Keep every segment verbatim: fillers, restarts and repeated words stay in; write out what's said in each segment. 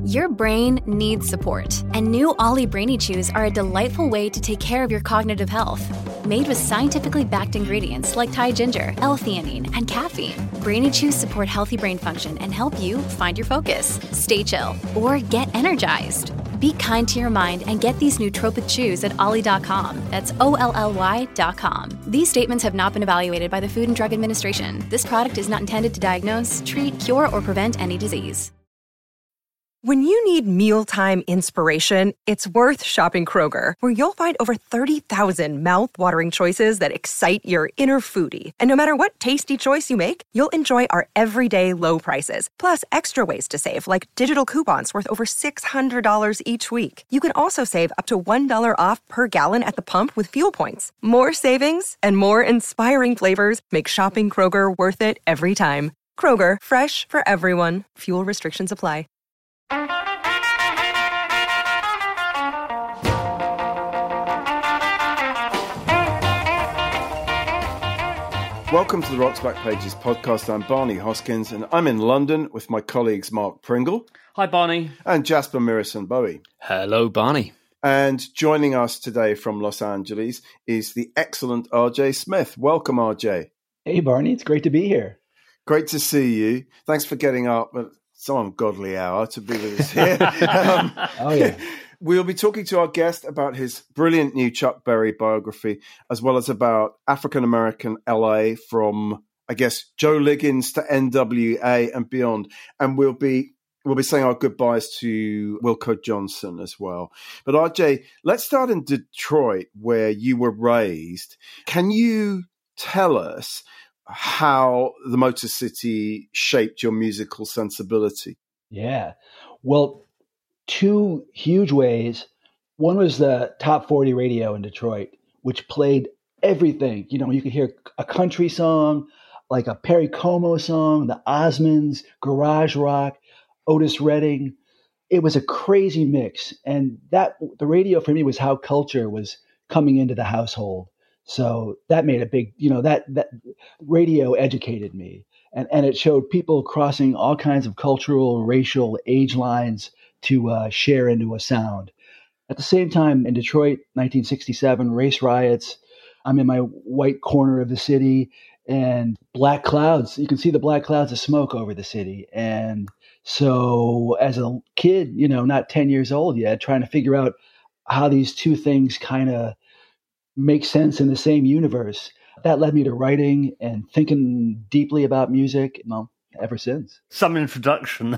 Your brain needs support, and new Ollie Brainy Chews are a delightful way to take care of your cognitive health. Made with scientifically backed ingredients like Thai ginger, L-theanine, and caffeine, Brainy Chews support healthy brain function and help you find your focus, stay chill, or get energized. Be kind to your mind and get these nootropic chews at ollie dot com. That's O L L Y dot com. These statements have not been evaluated by the Food and Drug Administration. This product is not intended to diagnose, treat, cure, or prevent any disease. When you need mealtime inspiration, it's worth shopping Kroger, where you'll find over thirty thousand mouth-watering choices that excite your inner foodie. And no matter what tasty choice you make, you'll enjoy our everyday low prices, plus extra ways to save, like digital coupons worth over six hundred dollars each week. You can also save up to one dollar off per gallon at the pump with fuel points. More savings and more inspiring flavors make shopping Kroger worth it every time. Kroger, fresh for everyone. Fuel restrictions apply. Welcome to the Rock's Back Pages podcast. I'm Barney Hoskins, and I'm in London with my colleagues Mark Pringle. Hi, Barney. And Jasper Mirison-Bowie. Hello, Barney. And joining us today from Los Angeles is the excellent R J Smith. Welcome, R J. Hey, Barney. It's great to be here. Great to see you. Thanks for getting up at some ungodly hour to be with us here. um, oh, yeah. We'll be talking to our guest about his brilliant new Chuck Berry biography, as well as about African-American L A from, I guess, Joe Liggins to N W A and beyond. And we'll be we'll be saying our goodbyes to Wilco Johnson as well. But R J, let's start in Detroit, where you were raised. Can you tell us how the Motor City shaped your musical sensibility? Yeah. Well, two huge ways. One was the top forty radio in Detroit, which played everything. You know, you could hear a country song, like a Perry Como song, the Osmonds, garage rock, Otis Redding. It was a crazy mix. And that the radio for me was how culture was coming into the household. So that made a big, you know, that that radio educated me. And, and it showed people crossing all kinds of cultural, racial, age lines to uh, share into a sound. At the same time, in Detroit, nineteen sixty-seven, race riots. I'm in my white corner of the city, and black clouds. You can see the black clouds of smoke over the city. And so as a kid, you know, not ten years old yet, trying to figure out how these two things kind of make sense in the same universe, that led me to writing and thinking deeply about music, well, ever since. Some introduction.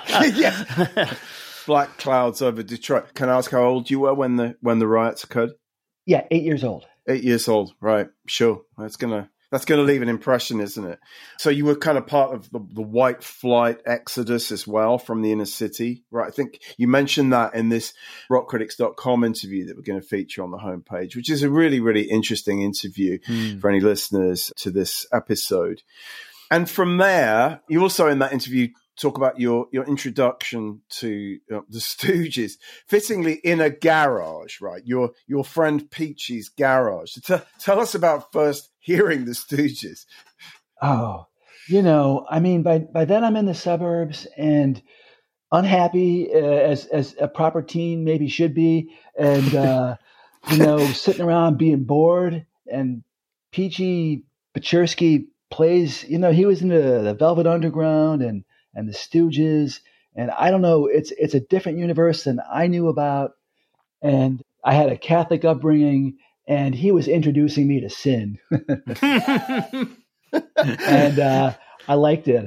Yeah. Black clouds over Detroit. Can I ask how old you were when the when the riots occurred? Yeah, eight years old. Eight years old, right? Sure. That's gonna that's gonna leave an impression, isn't it? So you were kind of part of the, the white flight exodus as well from the inner city, right? I think you mentioned that in this rock critics dot com interview that we're going to feature on the homepage, which is a really, really interesting interview mm. for any listeners to this episode. And from there, you also in that interview talk about your, your introduction to you know, the Stooges, fittingly in a garage, right? Your your friend Peachy's garage. So t- tell us about first hearing the Stooges. Oh, you know, I mean, by by then I'm in the suburbs and unhappy uh, as as a proper teen maybe should be, and uh, you know, sitting around being bored. And Peachy Pechersky plays. You know, he was into the Velvet Underground and. and the Stooges, and I don't know, it's it's a different universe than I knew about, and I had a Catholic upbringing, and he was introducing me to sin, and uh, I liked it.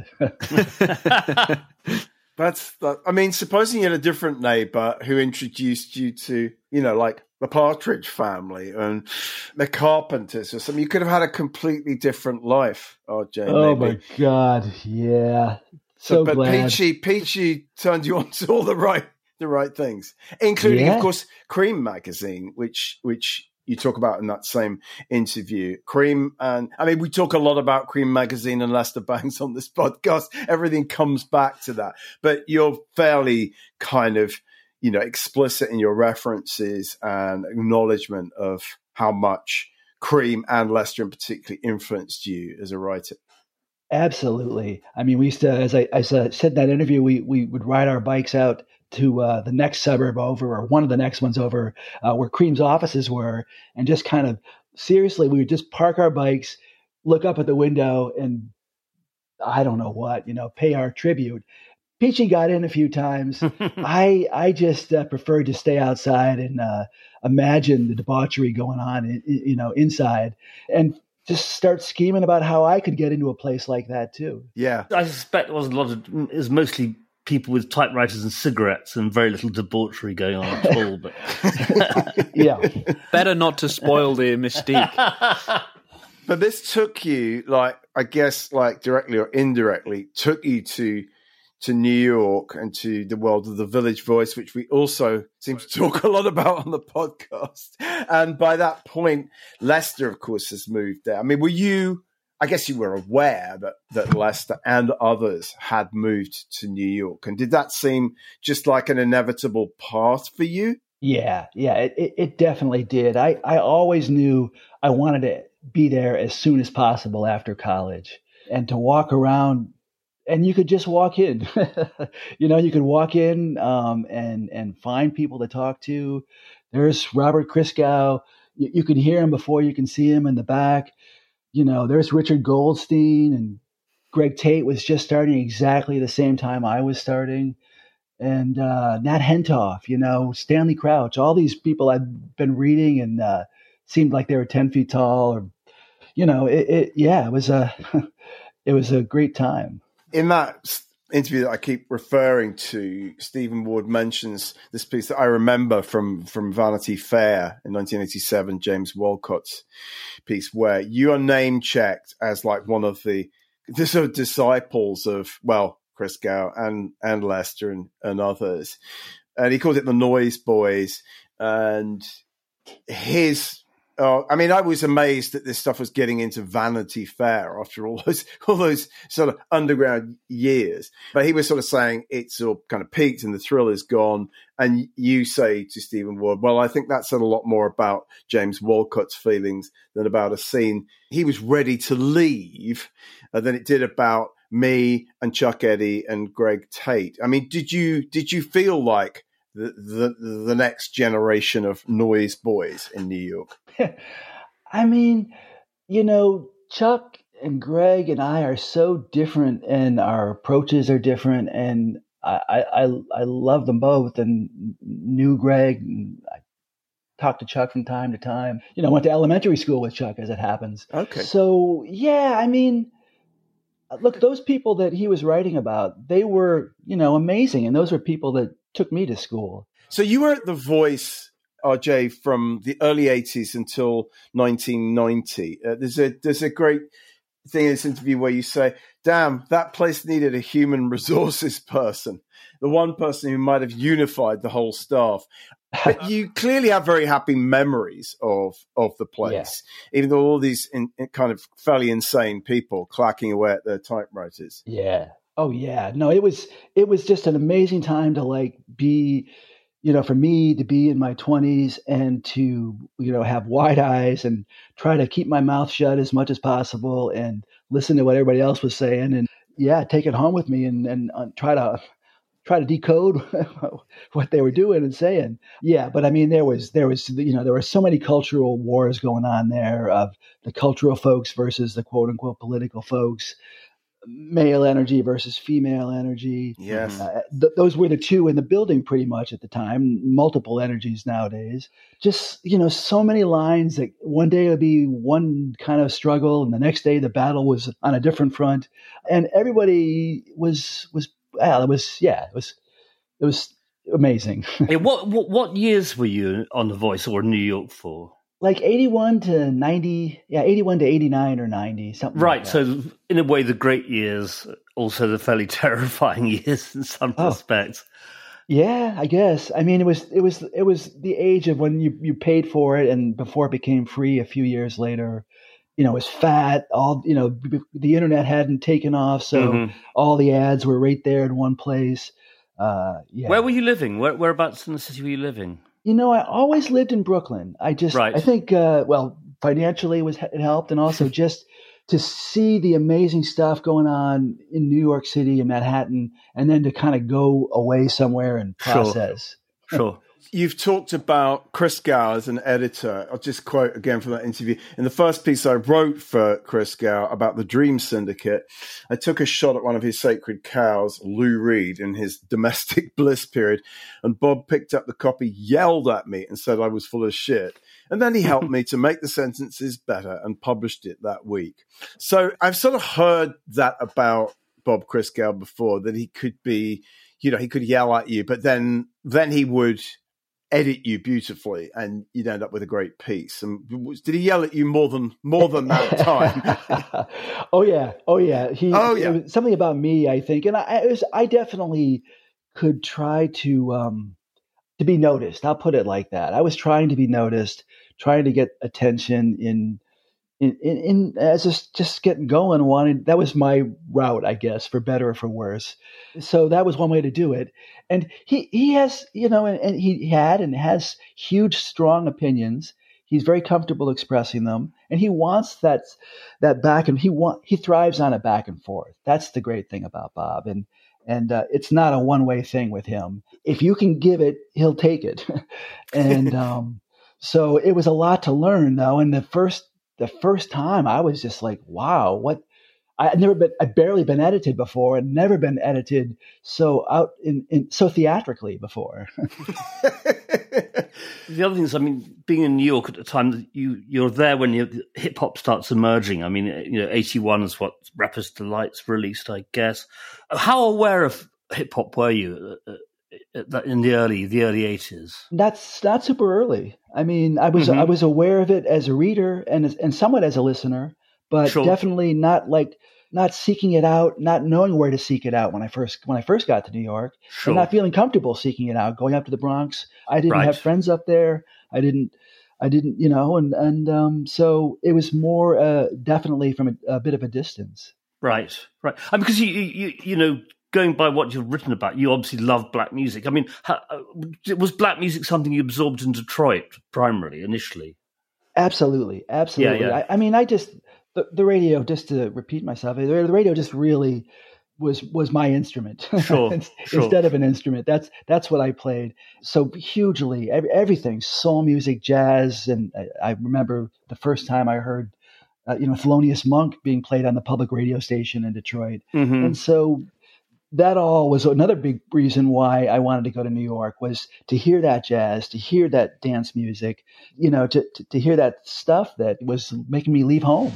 That's, that, I mean, supposing you had a different neighbor who introduced you to, you know, like the Partridge Family and the Carpenters or something, you could have had a completely different life, R J. Oh maybe. My God, yeah. So, but glad. Peachy, Peachy turned you on to all the right, the right things, including, yeah. of course, Cream magazine, which, which you talk about in that same interview. Cream, and I mean, we talk a lot about Cream magazine and Lester Bangs on this podcast. Everything comes back to that, but you're fairly kind of, you know, explicit in your references and acknowledgement of how much Cream and Lester in particular influenced you as a writer. Absolutely. I mean, we used to, as I, as I said in that interview, we, we would ride our bikes out to uh, the next suburb over, or one of the next ones over, uh, where Cream's offices were, and just kind of seriously, we would just park our bikes, look up at the window, and I don't know what, you know, pay our tribute. Peachy got in a few times. I I just uh, preferred to stay outside and uh, imagine the debauchery going on, in, in, you know, inside, and just start scheming about how I could get into a place like that too. Yeah, I suspect there was a lot of, it was mostly people with typewriters and cigarettes and very little debauchery going on at all. But yeah, better not to spoil the mystique. But this took you, like, I guess, like directly or indirectly, took you to to New York and to the world of the Village Voice, which we also seem to talk a lot about on the podcast. And by that point, Lester, of course, has moved there. I mean, were you, I guess you were aware that, that Lester and others had moved to New York. And did that seem just like an inevitable path for you? Yeah, yeah, it, it, it definitely did. I, I always knew I wanted to be there as soon as possible after college, and to walk around. And you could just walk in, you know, you could walk in um, and and find people to talk to. There's Robert Christgau. You, you can hear him before you can see him in the back. You know, there's Richard Goldstein, and Greg Tate was just starting exactly the same time I was starting. And uh, Nat Hentoff, you know, Stanley Crouch, all these people I'd been reading and uh, seemed like they were ten feet tall, or, you know, it, it yeah, it was a, it was a great time. In that interview that I keep referring to, Stephen Ward mentions this piece that I remember from, from Vanity Fair in nineteen eighty-seven, James Walcott's piece, where you are name checked as like one of the, the sort of disciples of, well, Christgau and, and Lester and, and others. And he calls it the Noise Boys. And his, Oh, I mean, I was amazed that this stuff was getting into Vanity Fair after all those all those sort of underground years. But he was sort of saying it's all kind of peaked and the thrill is gone. And you say to Stephen Ward, well, I think that said a lot more about James Walcott's feelings than about a scene he was ready to leave uh, than it did about me and Chuck Eddy and Greg Tate. I mean, did you did you feel like The, the the next generation of noise boys in New York? I mean, you know, Chuck and Greg and I are so different, and our approaches are different, and I I, I love them both, and knew Greg, and I talked to Chuck from time to time. You know, went to elementary school with Chuck, as it happens. Okay. So yeah, I mean, look, those people that he was writing about, they were, you know, amazing, and those were people that took me to school. So you were at The Voice, R J, from the early eighties until nineteen ninety. Uh, there's a there's a great thing in this interview where you say, damn, that place needed a human resources person, the one person who might have unified the whole staff. But you clearly have very happy memories of of the place, yeah. Even though all these in, in kind of fairly insane people clacking away at their typewriters. Yeah. Oh yeah, no, it was it was just an amazing time to like be, you know, for me to be in my twenties and to, you know, have wide eyes and try to keep my mouth shut as much as possible and listen to what everybody else was saying, and yeah, take it home with me and and uh, try to try to decode what they were doing and saying. Yeah, but I mean, there was there was you know there were so many cultural wars going on there of the cultural folks versus the quote unquote political folks. Male energy versus female energy. Yes. Uh, th- those were the two in the building pretty much at the time, multiple energies nowadays. Just, you know, so many lines that one day it would be one kind of struggle and the next day the battle was on a different front. And everybody was, was, well, it was, yeah, it was, it was amazing. Hey, what, what, what years were you on The Voice or New York for? Like eighty-one to ninety, yeah, eighty-one to eighty-nine or ninety, something right, like that. So in a way, the great years, also the fairly terrifying years in some Oh. respects. Yeah, I guess. I mean, it was it was it was the age of when you, you paid for it, and before it became free a few years later. You know, it was fat. All you know, b- the internet hadn't taken off, so Mhm. all the ads were right there in one place. Uh, yeah. Where were you living? Where, whereabouts in the city were you living? You know, I always lived in Brooklyn. I just, Right. I think, uh, well, financially was it helped, and also just to see the amazing stuff going on in New York City and Manhattan, and then to kind of go away somewhere and process. Sure. sure. You've talked about Chris Gow as an editor. I'll just quote again from that interview. In the first piece I wrote for Chris Gow about the Dream Syndicate, I took a shot at one of his sacred cows, Lou Reed, in his domestic bliss period, and Bob picked up the copy, yelled at me, and said I was full of shit. And then he helped me to make the sentences better and published it that week. So I've sort of heard that about Bob Christgau before, that he could be, you know, he could yell at you, but then then he would edit you beautifully and you'd end up with a great piece. And did he yell at you more than more than that time? oh yeah. Oh yeah. He, oh yeah. It was something about me, I think. And I, it was, I definitely could try to, um, to be noticed. I'll put it like that. I was trying to be noticed, trying to get attention in, in, in, in as just, just getting going. Wanted, that was my route, I guess, for better or for worse. So that was one way to do it. And he, he has, you know, and, and he had and has huge, strong opinions. He's very comfortable expressing them, and he wants that, that back and he want, he thrives on a back and forth. That's the great thing about Bob. And, And uh, it's not a one-way thing with him. If you can give it, he'll take it. and um, so it was a lot to learn, though. And the first, the first time, I was just like, "Wow, what?" I had never been, I'd barely been edited before, and never been edited so out in, in so theatrically before. The other thing is, I mean, being in New York at the time, you you're there when hip hop starts emerging. I mean, you know, eighty-one is what Rapper's Delight's released, I guess. How aware of hip hop were you in the early the early eighties? That's not super early. I mean, I was mm-hmm. I was aware of it as a reader and and somewhat as a listener, but sure. definitely not like. Not seeking it out, not knowing where to seek it out when I first when I first got to New York, sure. and not feeling comfortable seeking it out. Going up to the Bronx, I didn't right. have friends up there. I didn't, I didn't, you know, and and um, so it was more uh, definitely from a, a bit of a distance. Right, right. I mean, because you, you, you know, going by what you've written about, you obviously love black music. I mean, how, was black music something you absorbed in Detroit primarily, initially? Absolutely, absolutely. Yeah, yeah. I, I mean, I just. The, the radio, just to repeat myself, the, the radio just really was was my instrument sure, instead sure. of an instrument. That's that's what I played. So hugely, every, everything, soul music, jazz, and I, I remember the first time I heard, uh, you know, Thelonious Monk being played on the public radio station in Detroit, mm-hmm. and so that all was another big reason why I wanted to go to New York, was to hear that jazz, to hear that dance music, you know, to, to, to hear that stuff that was making me leave home.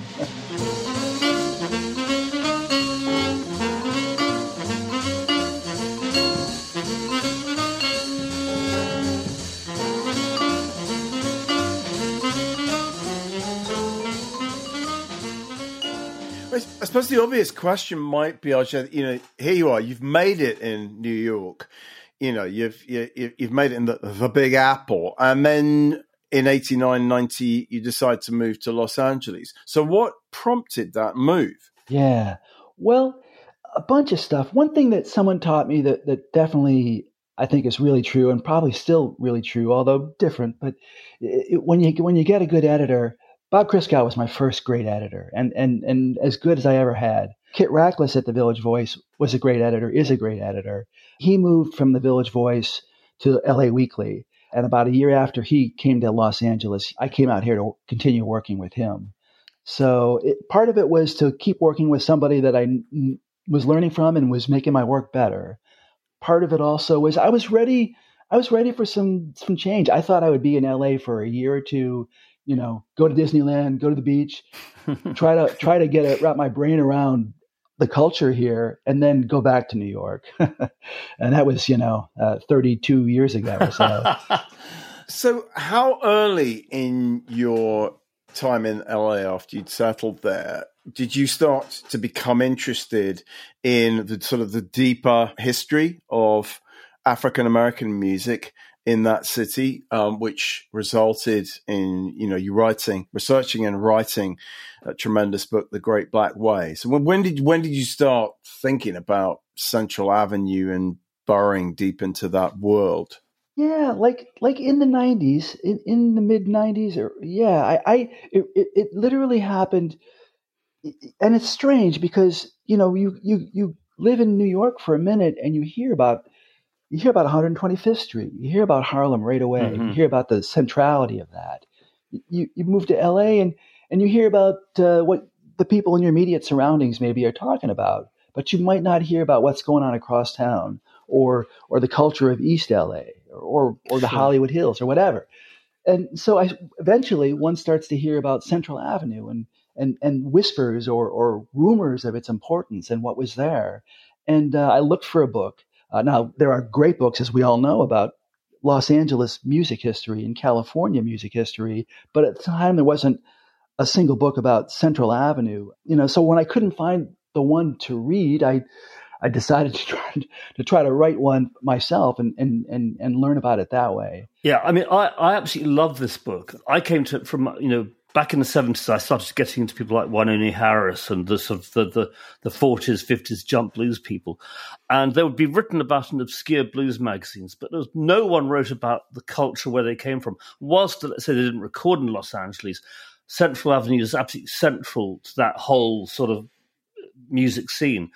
I suppose the obvious question might be, Ajay, you know, here you are, you've made it in New York, you know, you've you, you've made it in the, the Big Apple, and then in eighty-nine, ninety, you decide to move to Los Angeles. So what prompted that move? Yeah, well, a bunch of stuff. One thing that someone taught me that, that definitely I think is really true, and probably still really true, although different, but it, when you when you get a good editor. Bob Christgau was my first great editor, and, and, and as good as I ever had. Kit Rackless at the Village Voice was a great editor, is a great editor. He moved from the Village Voice to L A Weekly, and about a year after he came to Los Angeles, I came out here to continue working with him. So it, part of it was to keep working with somebody that I n- was learning from and was making my work better. Part of it also was I was ready. I was ready for some some change. I thought I would be in L A for a year or two. You know, go to Disneyland, go to the beach, try to try to get it, wrap my brain around the culture here, and then go back to New York. And that was, you know, uh, thirty-two years ago or so. So how early in your time in L A after you'd settled there, did you start to become interested in the sort of the deeper history of African-American music in that city, um, which resulted in, you know, you writing, researching and writing a tremendous book, The Great Black Way. So when, when did when did you start thinking about Central Avenue and burrowing deep into that world? Yeah, like like in the nineties, in, in the mid nineties, or yeah, I, I it, it, it literally happened and it's strange because, you know, you, you, you live in New York for a minute and you hear about, you hear about one hundred twenty-fifth Street, you hear about Harlem right away, mm-hmm. you hear about the centrality of that. You, you move to L A and, and you hear about uh, what the people in your immediate surroundings maybe are talking about, but you might not hear about what's going on across town or, or the culture of East L A or, or the sure. Hollywood Hills or whatever. And so I eventually one starts to hear about Central Avenue and and and whispers or or rumors of its importance and what was there. And uh, I looked for a book. Uh, now there are great books, as we all know, about Los Angeles music history and California music history, but at the time there wasn't a single book about Central Avenue. You know, so when I couldn't find the one to read, I I decided to try to try to write one myself and, and, and, and learn about it that way. Yeah, I mean, I, I absolutely love this book. I came to it from, you know, back in the seventies, I started getting into people like Wynonie Harris and the sort of the, the, the forties, fifties jump blues people. And they would be written about in obscure blues magazines, but there was, no one wrote about the culture where they came from. Whilst, let's say, they didn't record in Los Angeles, Central Avenue is absolutely central to that whole sort of music scene.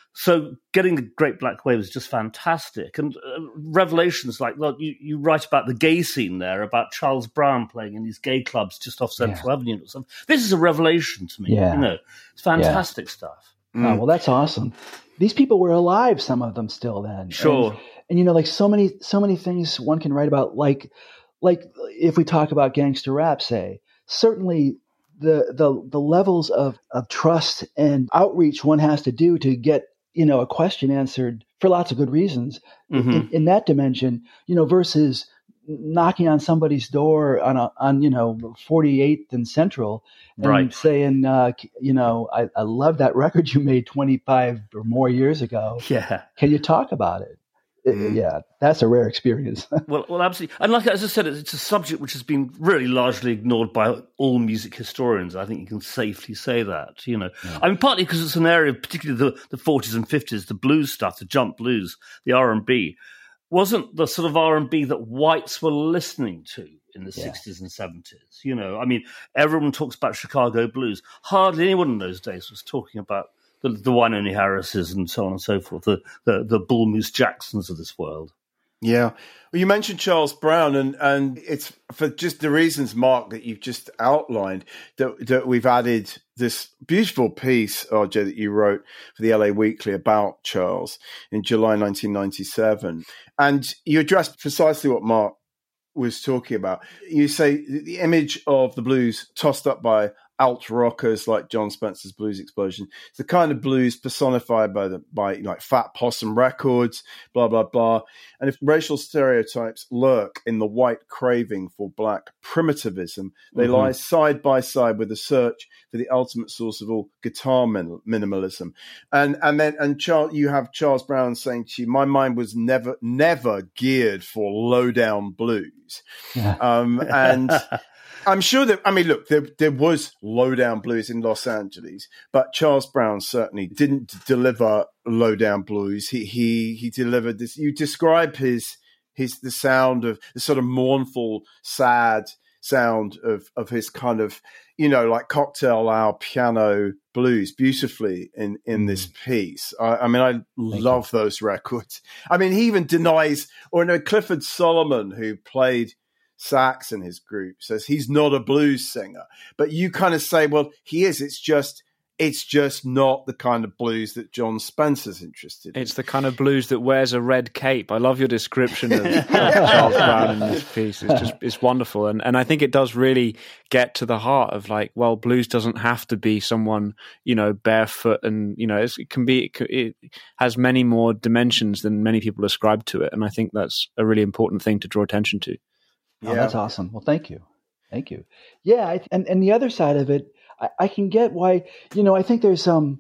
So getting the Great Black Wave was just fantastic. And uh, revelations like, well, you, you write about the gay scene there, about Charles Brown playing in these gay clubs just off Central yeah. Avenue or something. This is a revelation to me. Yeah. You know, it's fantastic yeah. stuff. Mm. Oh, well, that's awesome. These people were alive, some of them still then. Sure. And, and, you know, like so many, so many things one can write about, like, like if we talk about gangster rap, say, certainly the, the, the levels of, of trust and outreach one has to do to get, you know, a question answered for lots of good reasons mm-hmm. in, in that dimension, you know, versus knocking on somebody's door on a, on, you know, forty-eighth and Central and right. saying, uh, you know, I, I love that record you made twenty-five or more years ago. Yeah. Can you talk about it? Mm. Yeah, that's a rare experience. well, well, absolutely. And like as I said, it's a subject which has been really largely ignored by all music historians. I think you can safely say that, you know. Yeah. I mean, partly because it's an area, particularly the, the forties and fifties, the blues stuff, the jump blues, the R and B, wasn't the sort of R and B that whites were listening to in the yeah. sixties and seventies. You know, I mean, everyone talks about Chicago blues. Hardly anyone in those days was talking about the, the Wynonie Harrises and so on and so forth, the, the, the Bull Moose Jacksons of this world. Yeah. Well, you mentioned Charles Brown, and, and it's for just the reasons, Mark, that you've just outlined, that, that we've added this beautiful piece, R J, that you wrote for the L A Weekly about Charles in July nineteen ninety-seven. And you addressed precisely what Mark was talking about. You say the image of the blues tossed up by alt rockers like John Spencer's Blues Explosion. It's the kind of blues personified by the by like Fat Possum Records, blah blah blah. And if racial stereotypes lurk in the white craving for black primitivism, they mm-hmm. lie side by side with the search for the ultimate source of all guitar min- minimalism. And and then and Charles, you have Charles Brown saying to you, "My mind was never never geared for low down blues," yeah. um, and. I'm sure that, I mean, look, there, there was low-down blues in Los Angeles, but Charles Brown certainly didn't deliver low-down blues. He he he delivered this. You describe his his the sound of the sort of mournful, sad sound of of his kind of, you know, like cocktail hour piano blues beautifully in in this piece. I, I mean, I Thank love you. those records. I mean, he even denies, or you know, Clifford Solomon, who played sax in his group, says he's not a blues singer, but you kind of say, well, he is. It's just, it's just not the kind of blues that John Spencer's interested in. It's the kind of blues that wears a red cape. I love your description of, of Charles Brown in this piece. It's just, it's wonderful, and and I think it does really get to the heart of like, well, blues doesn't have to be someone, you know, barefoot, and you know, it's, it can be, it, it has many more dimensions than many people ascribe to it, and I think that's a really important thing to draw attention to. Oh, yeah. That's awesome. Well, thank you. Thank you. Yeah. I, and, and the other side of it, I, I can get why, you know, I think there's um,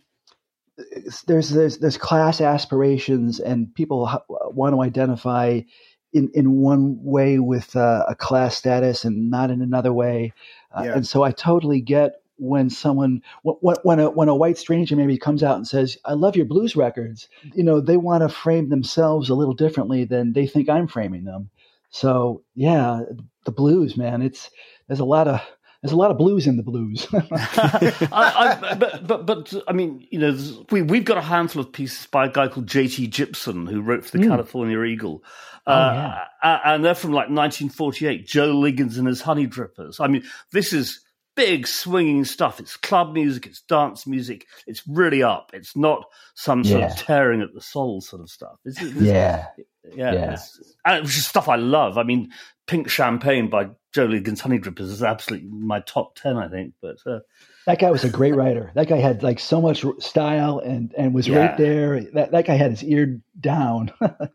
there's, there's, there's class aspirations and people ha- want to identify in, in one way with uh, a class status and not in another way. Uh, yeah. And so I totally get when someone, when, when a, when a white stranger maybe comes out and says, I love your blues records, you know, they want to frame themselves a little differently than they think I'm framing them. So yeah, the blues, man, it's, there's a lot of, There's a lot of blues in the blues. I, I, but, but, but, I mean, you know, we, we've got a handful of pieces by a guy called J T Gibson, who wrote for the mm. California Eagle. Oh, uh, yeah. And they're from like nineteen forty-eight, Joe Liggins and his Honey Drippers. I mean, this is big swinging stuff. It's club music, it's dance music. It's really up. It's not some sort yeah. of tearing at the soul sort of stuff. It's, it's, yeah. Yeah. yeah. It's, and it's just stuff I love. I mean, Pink Champagne by Joe Liggins Honey Drippers is absolutely my top ten, I think. But uh, that guy was a great writer. That guy had like so much style and, and was yeah. right there. That that guy had his ear down.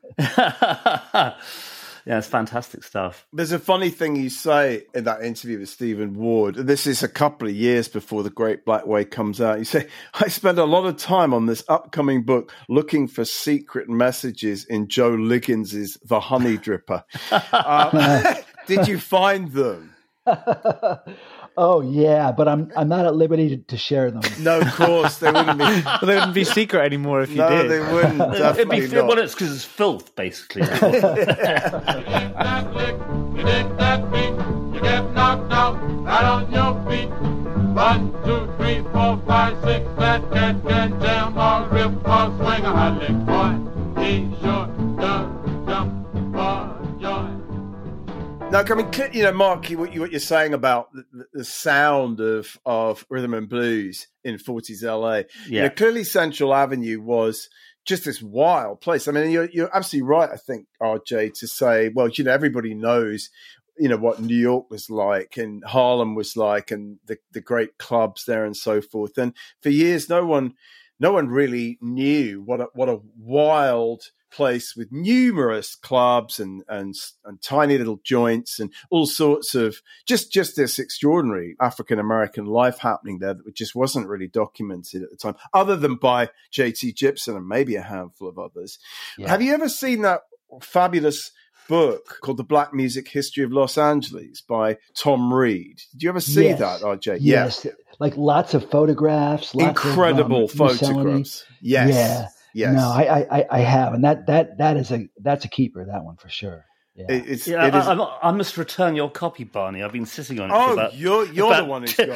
Yeah, it's fantastic stuff. There's a funny thing you say in that interview with Stephen Ward. This is a couple of years before The Great Black Way comes out. You say, I spent a lot of time on this upcoming book looking for secret messages in Joe Liggins's The Honey Dripper. uh, did you find them? Oh yeah, but I'm I'm not at liberty to, to share them. No, of course they wouldn't be. Well, they wouldn't be secret anymore if you no, did. No, they wouldn't. Definitely It'd be, not. Well, it's because it's filth, basically. You get that beat, you get knocked out, right on your feet. One, two, three, four, five, six. That cat can jam or rip or swing a hot lick, boy. He sure does jump for joy. Now, I mean, you know, Mark, what, you, what you're saying about the, the sound of, of rhythm and blues in forties L A. Yeah. You know, clearly Central Avenue was just this wild place. I mean, you're, you're absolutely right, I think, R J, to say, well, you know, everybody knows, you know, what New York was like and Harlem was like and the, the great clubs there and so forth. And for years, no one, no one really knew what a, what a wild place with numerous clubs and, and and tiny little joints and all sorts of just just this extraordinary African American life happening there that just wasn't really documented at the time, other than by J T Gibson and maybe a handful of others. Yeah. Have you ever seen that fabulous book called The Black Music History of Los Angeles by Tom Reed? Did you ever see yes. that, R J? Yes. Yeah. Like lots of photographs. Lots Incredible of, um, photographs. Yes. Yeah. Yes. No, I, I, I have, and that, that, that is a that's a keeper. That one for sure. Yeah, it, it's, yeah it I, is... I, I must return your copy, Barney. I've been sitting on it. Oh, for about, you're you're about, the one who's got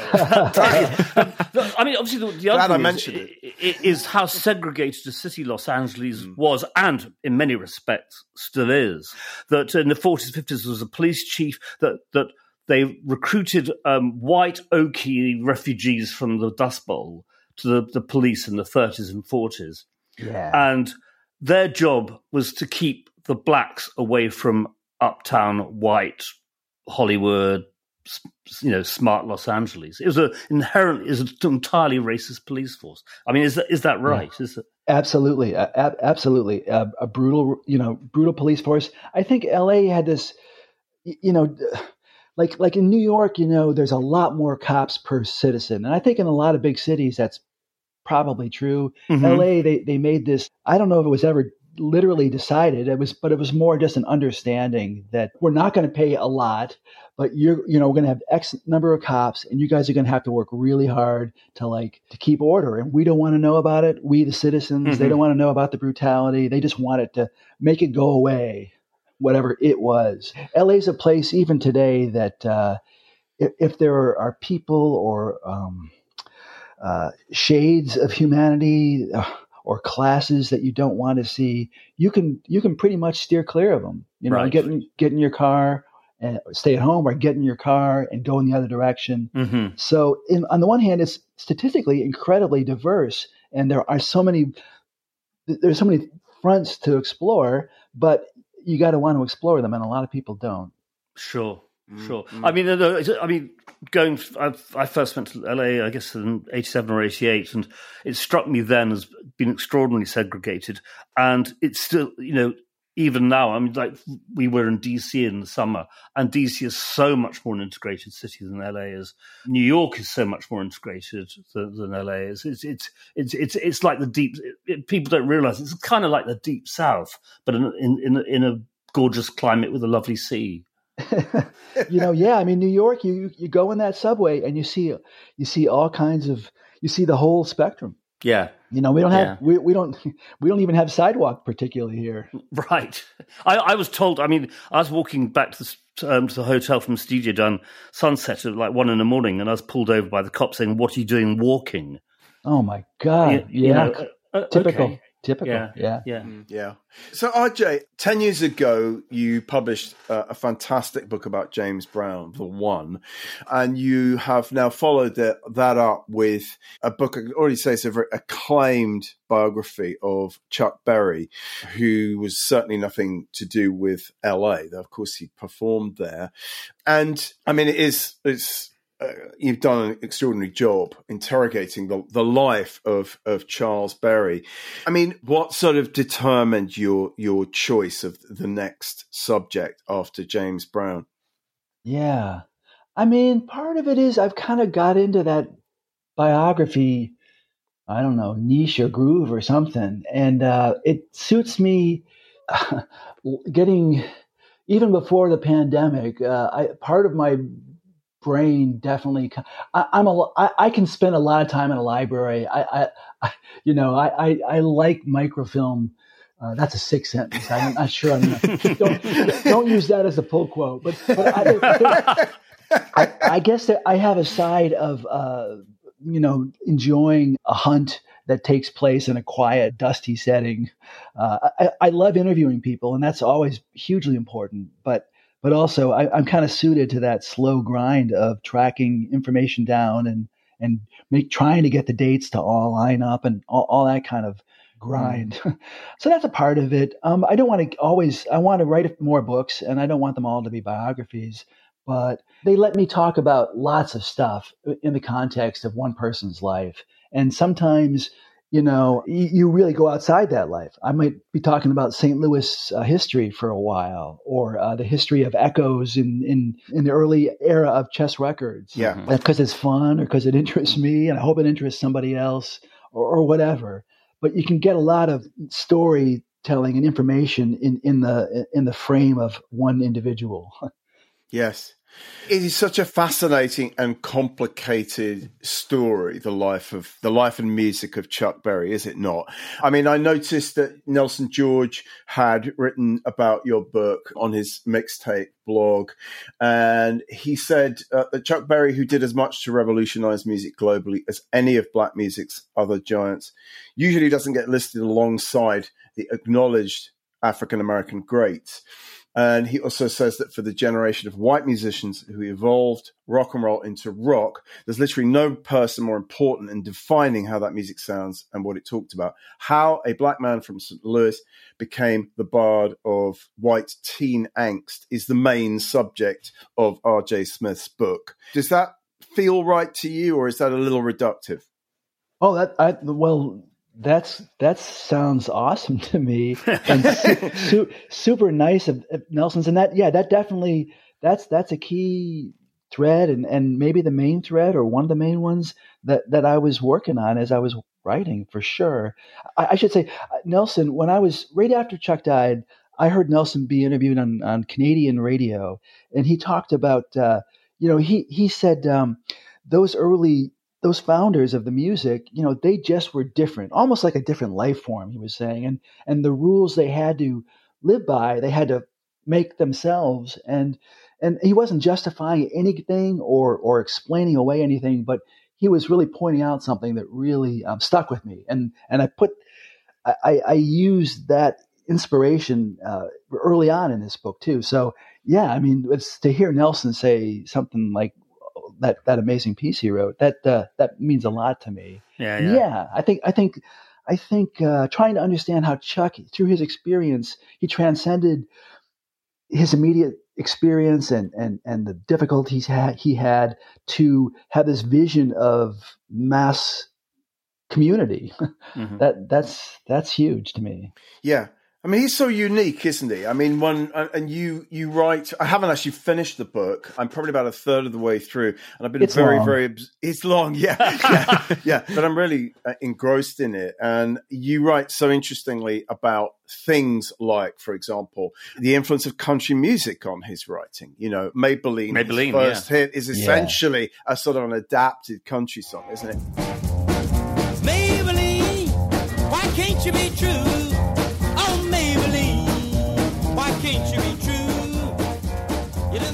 it. I mean, obviously, the, the Glad other I thing mentioned is, it. is how segregated a city Los Angeles Mm. was, and in many respects still is. That in the forties, fifties, there was a police chief that that they recruited um, white Okie refugees from the Dust Bowl to the, the police in the thirties and forties. Yeah. And their job was to keep the blacks away from uptown white Hollywood, you know, smart Los Angeles. It was a inherently, it was an entirely racist police force. I mean, is that is that right? Yeah. Is it? Absolutely, uh, ab- absolutely. Uh, a brutal, you know, brutal police force. I think L A had this, you know, like like in New York, you know, there's a lot more cops per citizen, and I think in a lot of big cities that's probably true. Mm-hmm. L A, they they made this. I don't know if it was ever literally decided. It was, but it was more just an understanding that we're not going to pay a lot, but you're, you know, we're going to have X number of cops, and you guys are going to have to work really hard to like to keep order. And we don't want to know about it. We, the citizens, mm-hmm. they don't want to know about the brutality. They just want it to make it go away, whatever it was. L A is a place even today that uh, if, if there are people or um, uh, shades of humanity uh, or classes that you don't want to see, you can you can pretty much steer clear of them. You know, right. get in, get in your car and stay at home, or get in your car and go in the other direction. Mm-hmm. So, in, on the one hand, it's statistically incredibly diverse, and there are so many there's so many fronts to explore, but you got to want to explore them, and a lot of people don't. Sure. Sure. Mm-hmm. I mean, I mean, going. I, I first went to L A, I guess, in eighty-seven or eighty-eight, and it struck me then as being extraordinarily segregated. And it's still, you know, even now. I mean, like we were in D C in the summer, and D C is so much more an integrated city than L A is. New York is so much more integrated than, than L A is. It's it's it's it's it's like the deep. It, people don't realize it's kind of like the deep South, but in in in a, in a gorgeous climate with a lovely sea. You know, yeah. I mean, New York, you you go in that subway and you see you see all kinds of you see the whole spectrum. Yeah. You know, we don't have yeah. we we don't we don't even have sidewalk particularly here. Right. I, I was told. I mean, I was walking back to the um, to the hotel from the studio down Sunset at like one in the morning, and I was pulled over by the cops saying, "What are you doing walking?" Oh my God! You, Yeah, you know, uh, typical. okay. Typical. Yeah, yeah, yeah. Yeah. So, R J, ten years ago, you published uh, a fantastic book about James Brown, The One, and you have now followed that, that up with a book, I can already say it's a very acclaimed biography of Chuck Berry, who was certainly nothing to do with L A, though of course he performed there. And, I mean, it is, it's, Uh, you've done an extraordinary job interrogating the, the life of, of Charles Berry. I mean, what sort of determined your your choice of the next subject after James Brown? yeah. I mean, part of it is I've kind of got into that biography, I don't know, niche or groove or something, and uh, it suits me. Getting even before the pandemic, uh, I, part of my brain definitely. I, I'm a. I, I can spend a lot of time in a library. I, I, I you know, I, I, I like microfilm. Uh, that's a sick sentence. I'm not sure. I'm gonna, don't don't use that as a pull quote. But, but I, I, I guess that I have a side of uh, you know, enjoying a hunt that takes place in a quiet, dusty setting. Uh, I, I love interviewing people, and that's always hugely important. But But also, I, I'm kind of suited to that slow grind of tracking information down and and make trying to get the dates to all line up and all, all that kind of grind. Mm. So that's a part of it. Um, I don't want to always. I want to write more books, and I don't want them all to be biographies. But they let me talk about lots of stuff in the context of one person's life, and sometimes, you know, you, you really go outside that life. I might be talking about Saint Louis uh, history for a while, or uh, the history of echoes in, in, in the early era of chess records. Yeah. Because it's fun or because it interests me, and I hope it interests somebody else, or, or whatever. But you can get a lot of storytelling and information in, in the in the frame of one individual. Yes. It is such a fascinating and complicated story, the life of the life and music of Chuck Berry, is it not? I mean, I noticed that Nelson George had written about your book on his mixtape blog, and he said uh, that Chuck Berry, who did as much to revolutionize music globally as any of black music's other giants, usually doesn't get listed alongside the acknowledged African-American greats. And he also says that for the generation of white musicians who evolved rock and roll into rock, there's literally no person more important in defining how that music sounds and what it talked about. How a black man from Saint Louis became the bard of white teen angst is the main subject of R J Smith's book. Does that feel right to you, or is that a little reductive? Oh, that I, well... That's that sounds awesome to me, and su- su- super nice of, of Nelson's. And that, yeah, that definitely that's that's a key thread, and, and maybe the main thread, or one of the main ones that, that I was working on as I was writing, for sure. I, I should say, Nelson, when I was right after Chuck died, I heard Nelson be interviewed on, on Canadian radio, and he talked about, uh, you know, he he said um, those early. Those founders of the music, you know, they just were different, almost like a different life form, he was saying. And and the rules they had to live by, they had to make themselves. And and he wasn't justifying anything or or explaining away anything, but he was really pointing out something that really um, stuck with me. And and I put, I, I used that inspiration uh, early on in this book too. So yeah, I mean, it's to hear Nelson say something like, that that amazing piece he wrote, that uh, that means a lot to me. Yeah, yeah. yeah I think I think I think uh, trying to understand how Chuck, through his experience, he transcended his immediate experience and and and the difficulties ha- he had to have this vision of mass community. Mm-hmm. that that's that's huge to me. Yeah. I mean, he's so unique, isn't he? I mean, one, and you, you write, I haven't actually finished the book. I'm probably about a third of the way through, and I've been it's very, long. very, it's long. Yeah. Yeah. Yeah. But I'm really uh, engrossed in it. And you write so interestingly about things like, for example, the influence of country music on his writing. You know, Maybelline, Maybelline his first yeah. hit is essentially yeah. a sort of an adapted country song, isn't it? Maybelline, why can't you be true? Why can't you be true?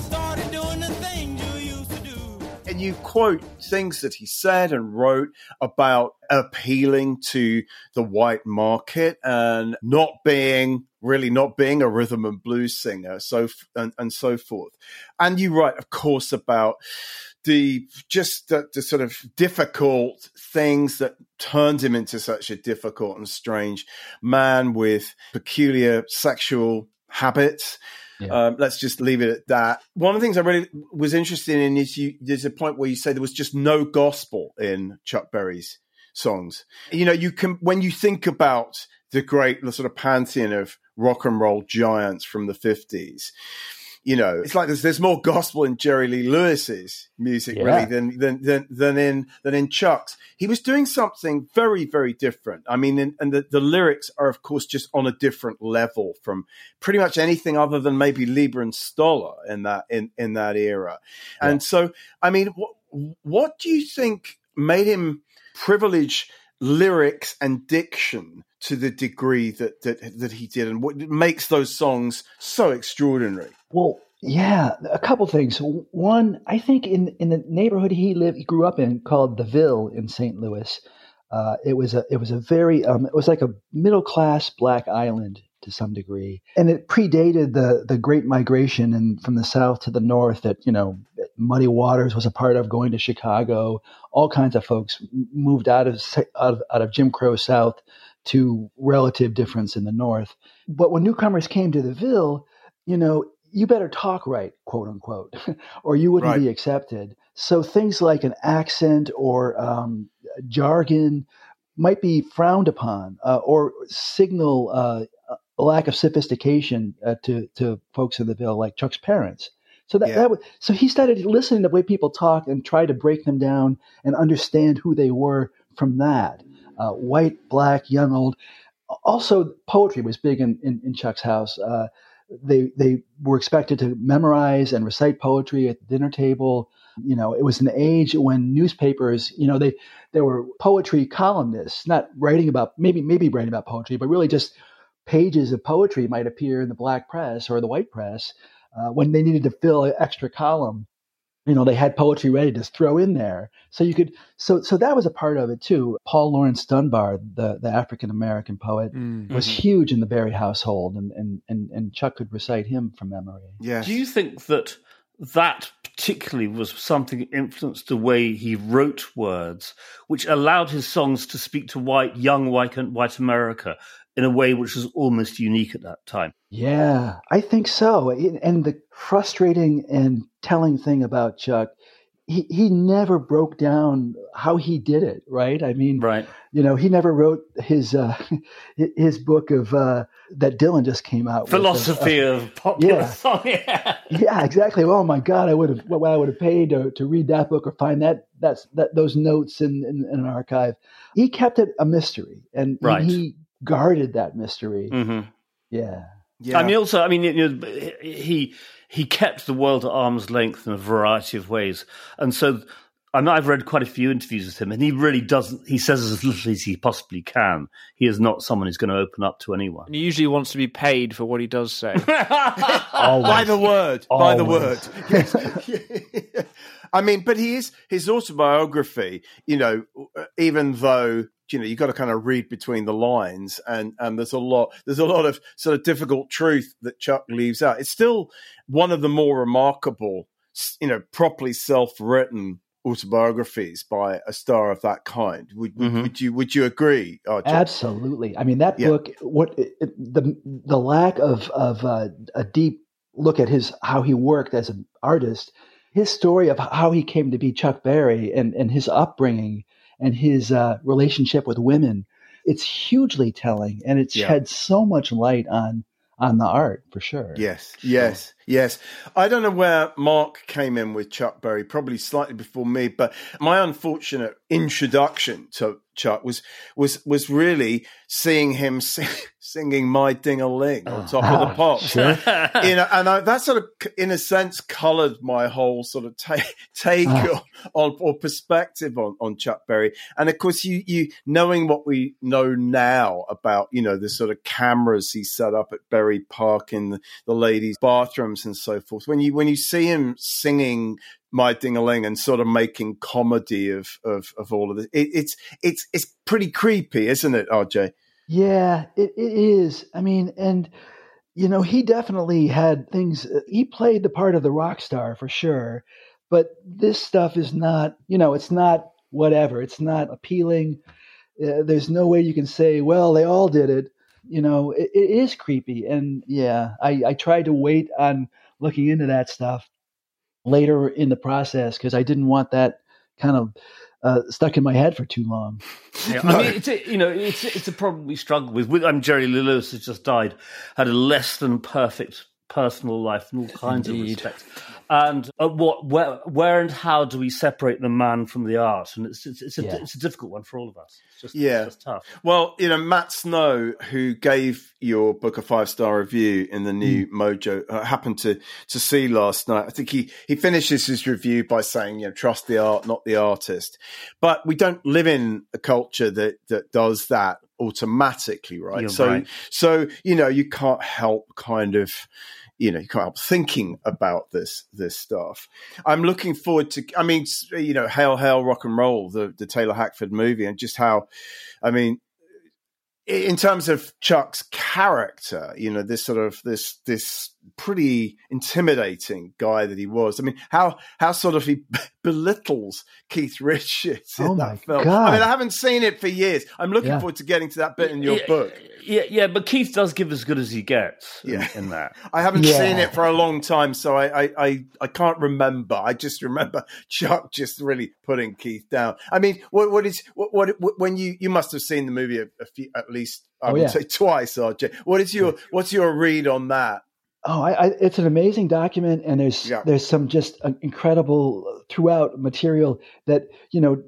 you quote things that he said and wrote about appealing to the white market and not being really not being a rhythm and blues singer, so and, and so forth. And you write, of course, about the just the, the sort of difficult things that turned him into such a difficult and strange man with peculiar sexual habits. Yeah. Um, let's just leave it at that. One of the things I really was interested in is you, there's a point where you say there was just no gospel in Chuck Berry's songs. You know, you can, when you think about the great the sort of pantheon of rock and roll giants from the fifties, you know, it's like there's there's more gospel in Jerry Lee Lewis's music yeah. really than, than than than in than in Chuck's. He was doing something very very different. I mean, and, and the, the lyrics are of course just on a different level from pretty much anything other than maybe Lieber and Stoller in that in, in that era. Yeah. And so, I mean, what what do you think made him privilege lyrics and diction to the degree that that that he did, and what makes those songs so extraordinary? Well, yeah, a couple things. One, I think in, in the neighborhood he lived, he grew up in, called the Ville in Saint Louis. Uh, it was a it was a very um, it was like a middle class black island to some degree, and it predated the the Great Migration and from the south to the north that you know Muddy Waters was a part of, going to Chicago. All kinds of folks moved out of out of, out of Jim Crow South to relative difference in the north. But when newcomers came to the Ville, you know, you better talk right, quote unquote, or you wouldn't right. be accepted. So things like an accent or um, jargon might be frowned upon uh, or signal uh, a lack of sophistication uh, to, to folks in the Ville, like Chuck's parents. So that, yeah. that was, so he started listening to the way people talk and tried to break them down and understand who they were from that. Uh, white, black, young, old. Also, poetry was big in, in, in Chuck's house. Uh, they they were expected to memorize and recite poetry at the dinner table. You know, it was an age when newspapers, you know, they there were poetry columnists, not writing about maybe maybe writing about poetry, but really just pages of poetry might appear in the black press or the white press uh, when they needed to fill an extra column. You know, they had poetry ready to throw in there. So you could, so so that was a part of it too. Paul Laurence Dunbar, the, the African-American poet, mm-hmm. was huge in the Berry household, and, and, and, and Chuck could recite him from memory. Yes. Do you think that that particularly was something that influenced the way he wrote words, which allowed his songs to speak to white, young white, white America in a way which was almost unique at that time? Yeah, I think so. And the frustrating and telling thing about Chuck, he, he never broke down how he did it, right? I mean, right. you know, he never wrote his uh, his book of uh, that Dylan just came out Philosophy with, uh, of popular yeah. song. Yeah. yeah, exactly. Oh my God, I would have what I would have paid to, to read that book or find that that's that those notes in, in, in an archive. He kept it a mystery, and, right. and he guarded that mystery. Mm-hmm. Yeah. Yeah. I mean, also, I mean, you know, he he kept the world at arm's length in a variety of ways, and so I mean, I've read quite a few interviews with him, and he really doesn't. He says as little as he possibly can. He is not someone who's going to open up to anyone. And he usually wants to be paid for what he does say. By the word, by the word. Yes. I mean, but he is his autobiography. You know, even though. You know, you got to kind of read between the lines, and, and there's a lot, there's a lot of sort of difficult truth that Chuck leaves out. It's still one of the more remarkable, you know, properly self-written autobiographies by a star of that kind. Would, mm-hmm. would you, would you agree? Oh, absolutely. I mean, that yeah. book, what it, the, the lack of, of uh, a deep look at his, how he worked as an artist, his story of how he came to be Chuck Berry and, and his upbringing, and his uh, relationship with women, it's hugely telling, and it yeah. shed so much light on on the art, for sure. Yes, yes, yes. I don't know where Mark came in with Chuck Berry, probably slightly before me, but my unfortunate introduction to Chuck was was was really seeing him sing, singing "My Ding-a-Ling" on top oh, of the pops. Sure. You know, and I, that sort of, in a sense, coloured my whole sort of ta- take oh. on or perspective on, on Chuck Berry. And of course, you you knowing what we know now about, you know, the sort of cameras he set up at Berry Park in the, the ladies' bathrooms times and so forth. When you when you see him singing My Ding-a-Ling and sort of making comedy of of, of all of this, it, it's it's it's pretty creepy, isn't it, R J? Yeah, it, it is. I mean, and you know, he definitely had things. He played the part of the rock star for sure, but this stuff is not. You know, it's not whatever. It's not appealing. Uh, there's no way you can say, well, they all did it. You know, it, it is creepy. And yeah, I, I tried to wait on looking into that stuff later in the process because I didn't want that kind of uh, stuck in my head for too long. Yeah, I mean, it's a, you know, it's it's a problem we struggle with. with um, Jerry Lee Lewis has just died, had a less than perfect personal life in all kinds Indeed. of respects. And uh, what, where, where, and how do we separate the man from the art? And it's it's, it's, a, Yeah. it's a difficult one for all of us. It's just, Yeah. it's just tough. Well, you know, Matt Snow, who gave your book a five-star review in the new mm. Mojo, uh, happened to to see last night. I think he, he finishes his review by saying, you know, trust the art, not the artist. But we don't live in a culture that, that does that automatically, right? You're so, right. so, you know, you can't help kind of, you know, you can't help thinking about this this stuff. I'm looking forward to, I mean, you know, Hail, Hail, Rock and Roll, the, the Taylor Hackford movie, and just how, I mean, in terms of Chuck's character, you know, this sort of, this this pretty intimidating guy that he was. I mean, how how sort of he belittles Keith Richards in Oh that my film. God. I mean, I haven't seen it for years. I'm looking Yeah. forward to getting to that bit in your yeah, book. Yeah, yeah, but Keith does give as good as he gets in, Yeah. in that. I haven't Yeah. seen it for a long time, so I, I, I, I can't remember. I just remember Chuck just really putting Keith down. I mean, what, what is what, what, when you you must have seen the movie a, a few, at least I Oh, would yeah. say twice, R J. What is your what's your read on that? Oh, I, I, it's an amazing document, and there's Yeah. there's some just uh, incredible throughout material that, you know,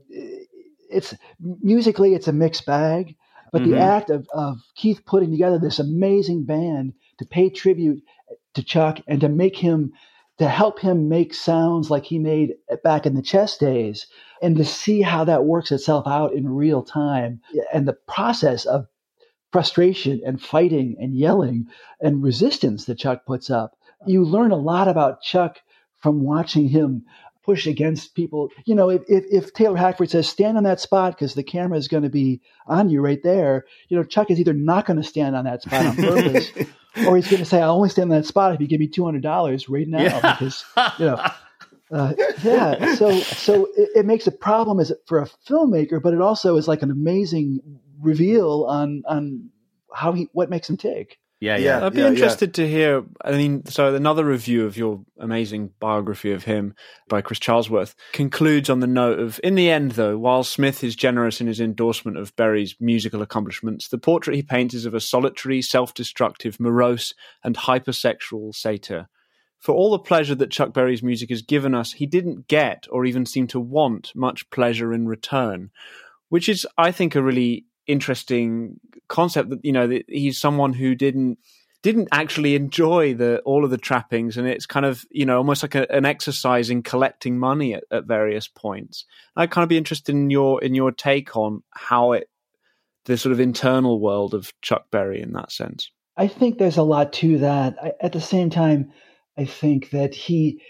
it's musically it's a mixed bag, but Mhm. the act of, of Keith putting together this amazing band to pay tribute to Chuck and to make him to help him make sounds like he made back in the Chess days, and to see how that works itself out in real time, and the process of frustration and fighting and yelling and resistance that Chuck puts up. You learn a lot about Chuck from watching him push against people. You know, if, if, if Taylor Hackford says, stand on that spot because the camera is going to be on you right there, you know, Chuck is either not going to stand on that spot on purpose or he's going to say, I'll only stand on that spot if you give me two hundred dollars right now. Yeah. Because, you know, uh, yeah. So, so it, it makes a problem as for a filmmaker, but it also is like an amazing reveal on on how he what makes him tick. Yeah, Yeah. yeah. I'd be interested to hear. I mean, so another review of your amazing biography of him by Chris Charlesworth concludes on the note of, in the end, though, while Smith is generous in his endorsement of Berry's musical accomplishments, the portrait he paints is of a solitary, self-destructive, morose, and hypersexual satyr. For all the pleasure that Chuck Berry's music has given us, he didn't get, or even seem to want, much pleasure in return, which is, I think, a really interesting concept. That, you know, that he's someone who didn't didn't actually enjoy the all of the trappings, and it's kind of, you know, almost like a, an exercise in collecting money at, at various points. I'd kind of be interested in your in your take on how it the sort of internal world of Chuck Berry in that sense. I think there's a lot to that. I, at the same time, I think that he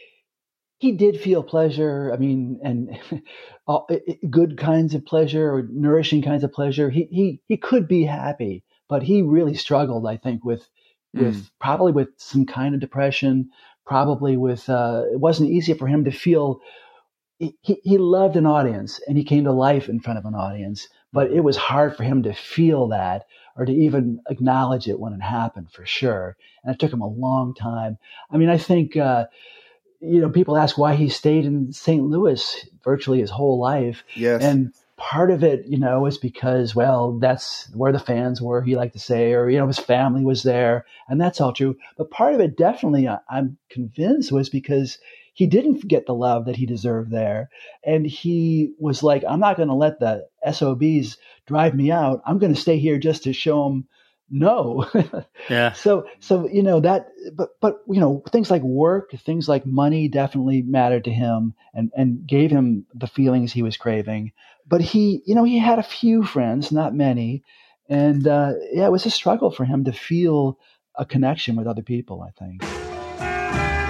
he did feel pleasure. I mean, and all, good kinds of pleasure or nourishing kinds of pleasure. He he he could be happy, but he really struggled, I think, with with Mm. probably with some kind of depression. Probably with uh, it wasn't easy for him to feel. He, he loved an audience, and he came to life in front of an audience. But it was hard for him to feel that or to even acknowledge it when it happened, for sure. And it took him a long time. I mean, I think. Uh, You know, people ask why he stayed in Saint Louis virtually his whole life. Yes. And part of it, you know, is because, well, that's where the fans were, he liked to say, or, you know, his family was there. And that's all true. But part of it definitely, I'm convinced, was because he didn't get the love that he deserved there. And he was like, I'm not going to let the S O Bs drive me out. I'm going to stay here just to show them no. Yeah. So, so, you know, that, but, but, you know, things like work, things like money definitely mattered to him and, and gave him the feelings he was craving. But he, you know, he had a few friends, not many. And, uh, yeah, it was a struggle for him to feel a connection with other people, I think.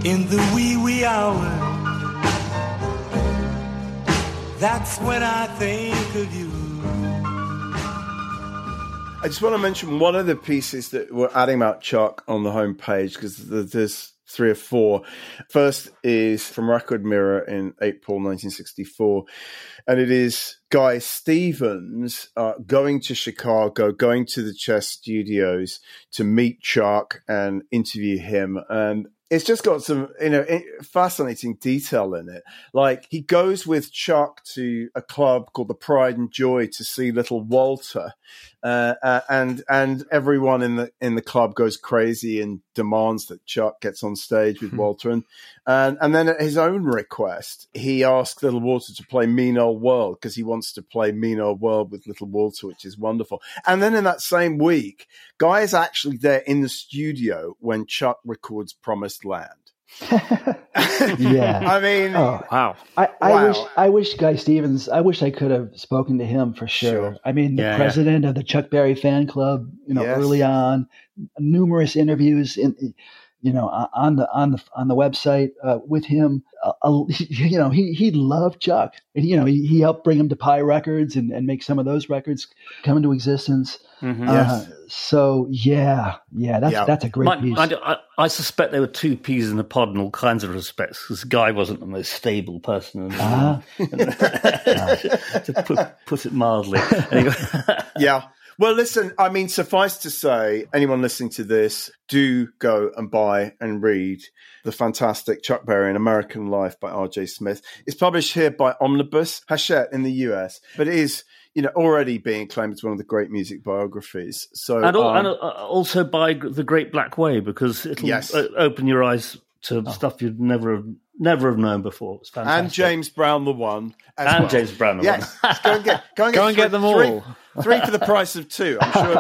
in the wee wee hours. That's when I think of you. I just want to mention one of the pieces that we're adding about Chuck on the homepage, because there's three or four. First is from Record Mirror in April nineteen sixty-four, and it is Guy Stevens uh, going to Chicago, going to the Chess Studios to meet Chuck and interview him. And it's just got some, you know, fascinating detail in it. Like, he goes with Chuck to a club called the Pride and Joy to see Little Walter, uh, uh, and and everyone in the in the club goes crazy and demands that Chuck gets on stage with Walter. And, and and then at his own request, he asks Little Walter to play Mean Old World, because he wants to play Mean Old World with Little Walter, which is wonderful. And then in that same week, Guy is actually there in the studio when Chuck records Promised Land. Yeah. I mean, oh, wow. I, I wow. wish I wish Guy Stevens, I wish I could have spoken to him for sure. Sure. I mean, the Yeah, president of the Chuck Berry fan club, you know, Yes. early on, numerous interviews in, you know, on the on the on the website uh, with him. Uh, uh, you know, he he loved Chuck, and you know, he, he helped bring him to Pi Records and, and make some of those records come into existence. Mm-hmm. Uh, Yes. So yeah, yeah, that's Yeah. that's a great My- piece. I, I, I suspect there were two peas in a pod in all kinds of respects, because Guy wasn't the most stable person in the Ah. world. To put, put it mildly. Anyway. Yeah. Well, listen, I mean, suffice to say, anyone listening to this, do go and buy and read the fantastic Chuck Berry, An American Life by R J Smith. It's published here by Omnibus, Hachette in the U S, but it is, you know, already being claimed as one of the great music biographies. So, And, al- um, and uh, also by The Great Black Way, because it'll Yes. o- open your eyes to stuff you'd never have, never have known before. It's fantastic. and James Brown, the one. As And well. James Brown, the yes. one. Go and get, go and get, Go and three, get them three- all. Three for the price of two. I'm sure.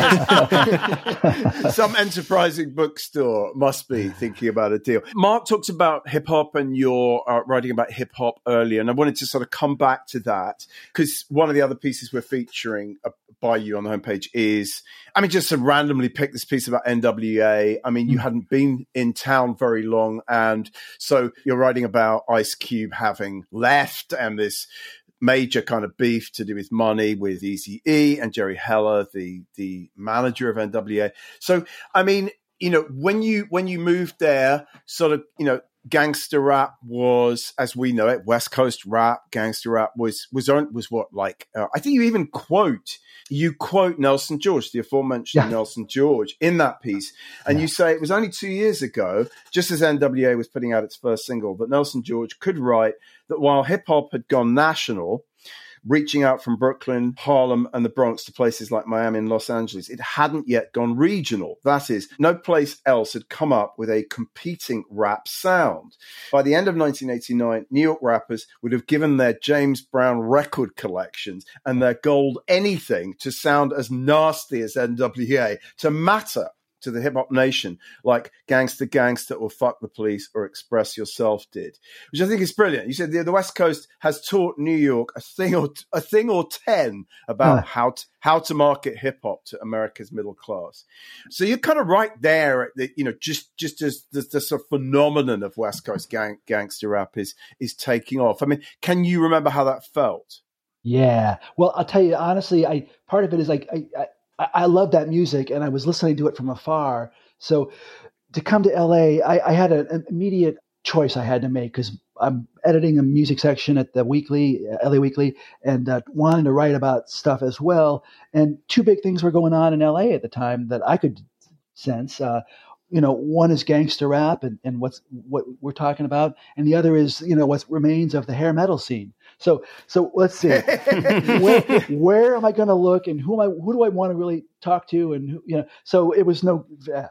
I'm sure there's some enterprising bookstore must be thinking about a deal. Mark talked about hip hop and you're uh, writing about hip hop earlier, and I wanted to sort of come back to that, because one of the other pieces we're featuring uh, by you on the homepage is, I mean, just to randomly pick this piece about N W A. I mean, you hadn't been in town very long, and so you're writing about Ice Cube having left and this major kind of beef to do with money with Eazy-E and Jerry Heller, the the manager of N W A. So, I mean, you know, when you when you moved there, sort of, you know, gangster rap was, as we know it, West Coast rap, gangster rap was was was what, like, uh, I think you even quote you quote Nelson George, the aforementioned Yeah. Nelson George, in that piece, and Yeah. you say it was only two years ago, just as N W A was putting out its first single, that Nelson George could write that while hip hop had gone national, reaching out from Brooklyn, Harlem, and the Bronx to places like Miami and Los Angeles, it hadn't yet gone regional. That is, no place else had come up with a competing rap sound. By the end of nineteen eighty-nine, New York rappers would have given their James Brown record collections and their gold anything to sound as nasty as N W A, to matter to the hip hop nation, like Gangsta Gangsta or Fuck the Police or Express Yourself did, which I think is brilliant. You said the, the West Coast has taught New York a thing or a thing or ten about Huh. how to, how to market hip hop to America's middle class. So you're kind of right there at the, you know, just just as the, the sort of phenomenon of West Coast gang, gangster rap is is taking off. I mean, can you remember how that felt? Yeah. Well, I'll tell you honestly, I part of it is like I, I I love that music, and I was listening to it from afar. So to come to L A, I, I had an, an immediate choice I had to make, because I'm editing a music section at the Weekly, uh, L A Weekly, and uh, wanted to write about stuff as well. And two big things were going on in L A at the time that I could sense. Uh, you know, one is gangster rap and, and what's what we're talking about, and the other is, you know, what remains of the hair metal scene. So, so let's see, where, where am I going to look, and who am I? Who do I want to really talk to? And who, you know, so it was no. Uh,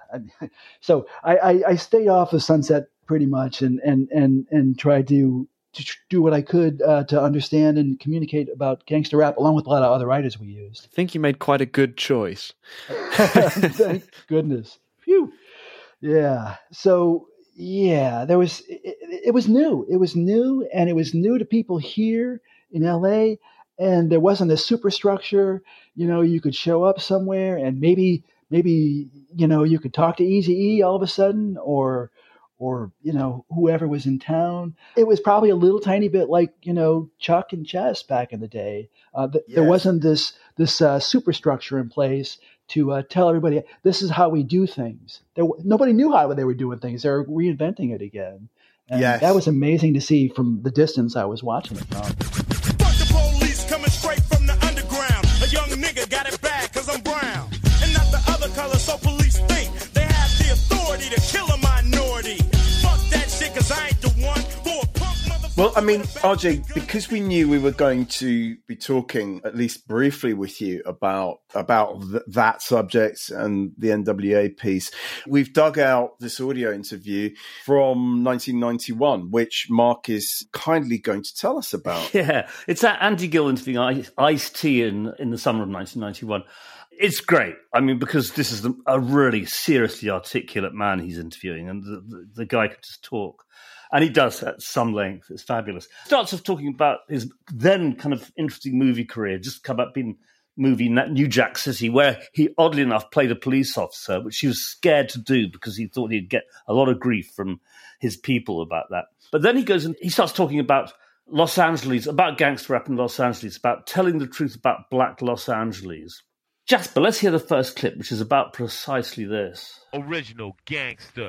so I, I, I stayed off of Sunset pretty much, and and and and tried to to do what I could uh, to understand and communicate about gangster rap, along with a lot of other writers we used. I think you made quite a good choice. Thank goodness. Phew. Yeah. So yeah, there was. It, it was new. It was new, and it was new to people here in L A. And there wasn't a superstructure. You know, you could show up somewhere, and maybe maybe you know you could talk to Eazy-E all of a sudden, or or, you know, whoever was in town. It was probably a little tiny bit like, you know, Chuck and Chess back in the day. Uh, th- Yes. There wasn't this this uh, superstructure in place to uh, tell everybody, this is how we do things. There, nobody knew how they were doing things. They were reinventing it again. And Yes. that was amazing to see from the distance I was watching it from. Fuck the police coming straight from the underground. A young nigga got it bad cause I'm brown. And not the other color, so police think they have the authority to kill a minority. Fuck that shit cause I ain't the one for a punk motherfucker. Well, I mean, R J, because we knew we were going to be talking at least briefly with you about about th- that subject and the N W A piece, we've dug out this audio interview from nineteen ninety-one, which Mark is kindly going to tell us about. Yeah, it's that Andy Gill interviewing Ice-T in, in the summer of nineteen ninety-one. It's great. I mean, because this is the, a really seriously articulate man he's interviewing, and the, the, the guy can just talk. And he does at some length. It's fabulous. Starts off talking about his then kind of interesting movie career, just come up in movie New Jack City, where he, oddly enough, played a police officer, which he was scared to do because he thought he'd get a lot of grief from his people about that. But then he goes and he starts talking about Los Angeles, about gangster rap in Los Angeles, about telling the truth about black Los Angeles. Jasper, let's hear the first clip, which is about precisely this. Original gangster.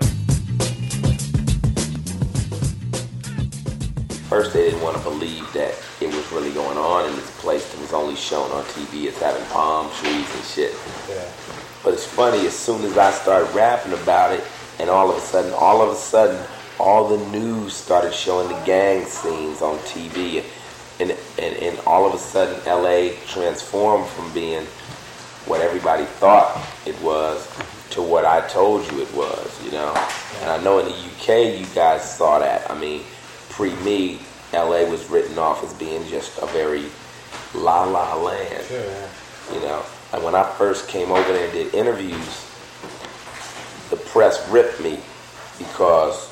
First, they didn't want to believe that it was really going on in this place that was only shown on T V as having palm trees and shit. Yeah. But it's funny, as soon as I started rapping about it, and all of a sudden, all of a sudden, all the news started showing the gang scenes on T V, and and, and all of a sudden, L A transformed from being what everybody thought it was to what I told you it was, you know. And I know in the U K, you guys saw that. I mean, pre-me, L A was written off as being just a very la-la land, sure, yeah. You know. And when I first came over there and did interviews, the press ripped me because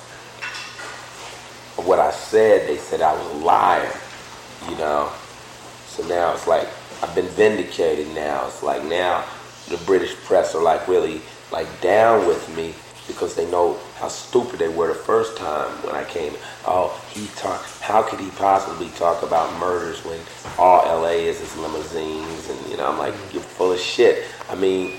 of what I said. They said I was a liar, you know. So now it's like, I've been vindicated now. It's like now the British press are like really like down with me because they know how stupid they were the first time when I came. Oh, he talk. How could he possibly talk about murders when all L A is is limousines? And you know, I'm like, you're full of shit. I mean,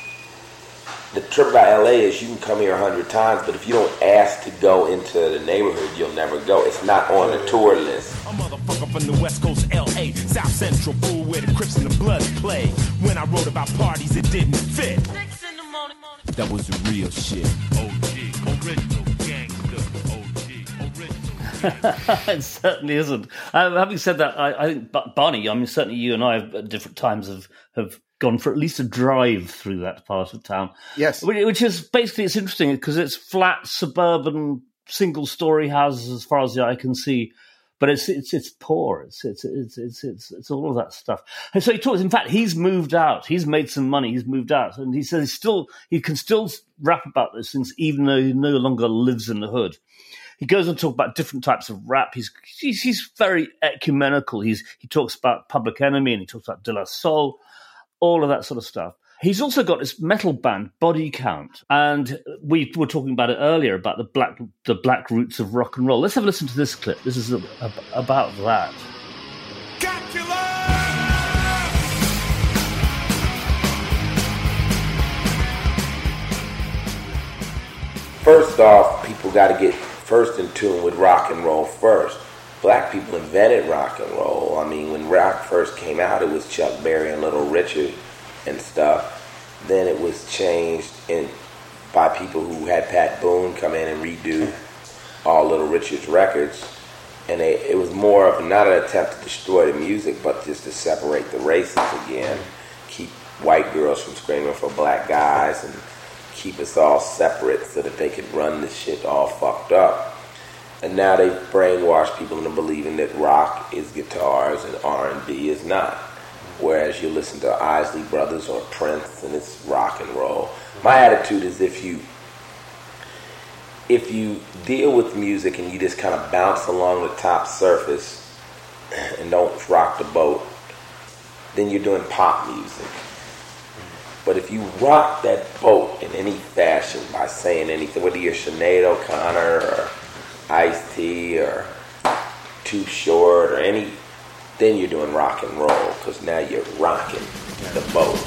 the trip about L A is you can come here a hundred times, but if you don't ask to go into the neighborhood, you'll never go. It's not on the tour list. A motherfucker from the West Coast, L A, South Central, fool, where the Crips and the Bloods play. When I wrote about parties, it didn't fit. That was the real shit. O G, original gangster. O G, original gangster. It certainly isn't. Uh, having said that, I, I think Barney, I mean, certainly you and I have, at different times have, have gone for at least a drive through that part of town. Yes. Which, which is basically, it's interesting because it's flat, suburban, single-story houses as far as the eye can see. But it's it's it's poor. It's it's it's it's it's it's all of that stuff. And so he talks. In fact, he's moved out. He's made some money. He's moved out, and he says he still he can still rap about those things, even though he no longer lives in the hood. He goes on to talk about different types of rap. He's he's, he's very ecumenical. He's he talks about Public Enemy and he talks about De La Soul, all of that sort of stuff. He's also got this metal band, Body Count, and we were talking about it earlier about the black the black roots of rock and roll. Let's have a listen to this clip. This is a, a, about that. First off, people got to get first in tune with rock and roll first. Black people invented rock and roll. I mean, when rock first came out, it was Chuck Berry and Little Richard and stuff. Then it was changed in by people who had Pat Boone come in and redo all Little Richard's records. And they, it was more of not an attempt to destroy the music, but just to separate the races again. Keep white girls from screaming for black guys and keep us all separate so that they could run this shit all fucked up. And now they've brainwashed people into believing that rock is guitars and R and B is not. Whereas you listen to Isley Brothers or Prince and it's rock and roll. My attitude is if you if you deal with music and you just kind of bounce along the top surface and don't rock the boat, then you're doing pop music. But if you rock that boat in any fashion by saying anything, whether you're Sinead O'Connor or Ice-T or Too Short or any, then you're doing rock and roll, because now you're rocking the boat.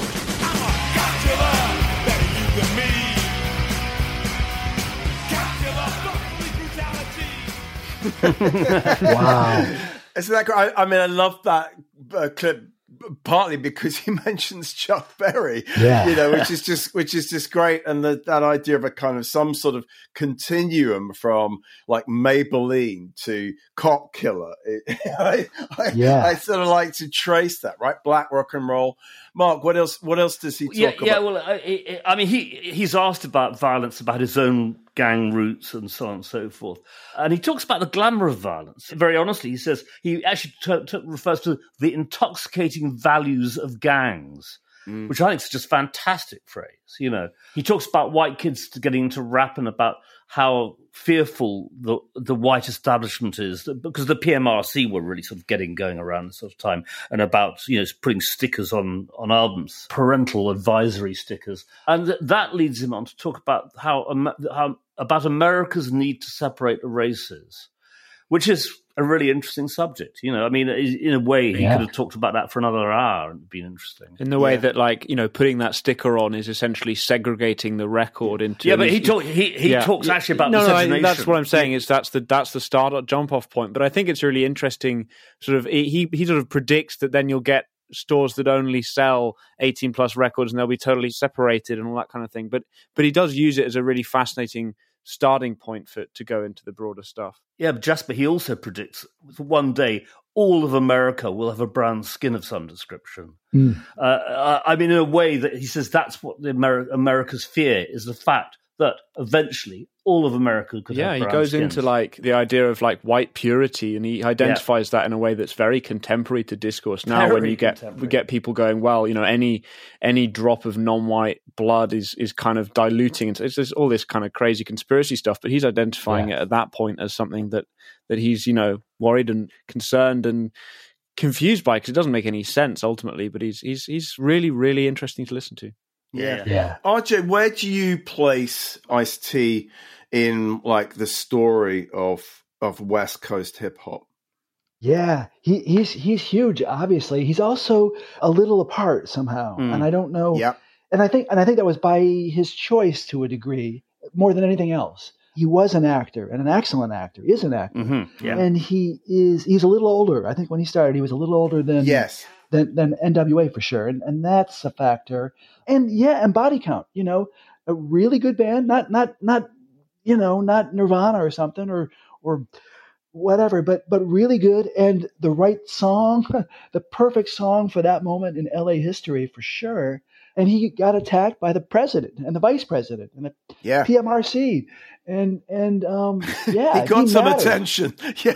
Wow. Isn't that great? I, I mean, I love that uh, clip. Partly because he mentions Chuck Berry, yeah. you know, which is just which is just great, and the, that idea of a kind of some sort of continuum from like Maybelline to Cop Killer. It, I, I, yeah. I sort of like to trace that, right? Black rock and roll. Mark, what else? What else does he talk yeah, about? Yeah, well, I, I mean, he he's asked about violence, about his own gang roots, and so on and so forth. And he talks about the glamour of violence. Very honestly, he says he actually t- t- refers to the intoxicating values of gangs, mm. which I think is just a fantastic phrase. You know, he talks about white kids getting into rap and about how fearful the the white establishment is, because the P M R C were really sort of getting going around this sort of time, and about, you know, putting stickers on, on albums, parental advisory stickers. And th- that leads him on to talk about how, how about America's need to separate the races, which is a really interesting subject. You know, I mean, in a way, he yeah. could have talked about that for another hour and it'd been interesting. In the way yeah. that, like, you know, putting that sticker on is essentially segregating the record into. Yeah, but he talk, he he yeah. talks actually about no, miscegenation. no, I, that's what I'm saying. Is that's the that's the start jump off point. But I think it's really interesting. Sort of, he he sort of predicts that then you'll get stores that only sell eighteen plus records and they'll be totally separated and all that kind of thing. But but he does use it as a really fascinating starting point for to go into the broader stuff. Yeah, but Jasper, he also predicts one day all of America will have a brown skin of some description. Mm. Uh, I mean, in a way that he says that's what the Amer- America's fear is, the fact that eventually all of America could yeah, have brown he goes skins. into like the idea of like white purity, and he identifies yeah. that in a way that's very contemporary to discourse now. Very when you get we get people going, well, you know, any any drop of non-white blood is is kind of diluting. It's, it's just all this kind of crazy conspiracy stuff. But he's identifying yeah. it at that point as something that that he's, you know, worried and concerned and confused by, because it doesn't make any sense ultimately. But he's he's he's really really interesting to listen to. Yeah. yeah. R J, where do you place Ice-T in like the story of of West Coast hip hop? Yeah, he, he's he's huge. Obviously, he's also a little apart somehow, mm. and I don't know. Yeah, and I think and I think that was by his choice to a degree, more than anything else. He was an actor, and an excellent actor. He is an actor, mm-hmm. yeah. and he is he's a little older. I think when he started, he was a little older than yes. than, than N W A for sure, and and that's a factor. And yeah, and Body Count, you know, a really good band, not not not you know, not Nirvana or something or or whatever, but but really good, and the right song, the perfect song for that moment in L A history for sure. And he got attacked by the president and the vice president and the yeah. P M R C, and and um, yeah, he got he some mattered. attention. Yeah.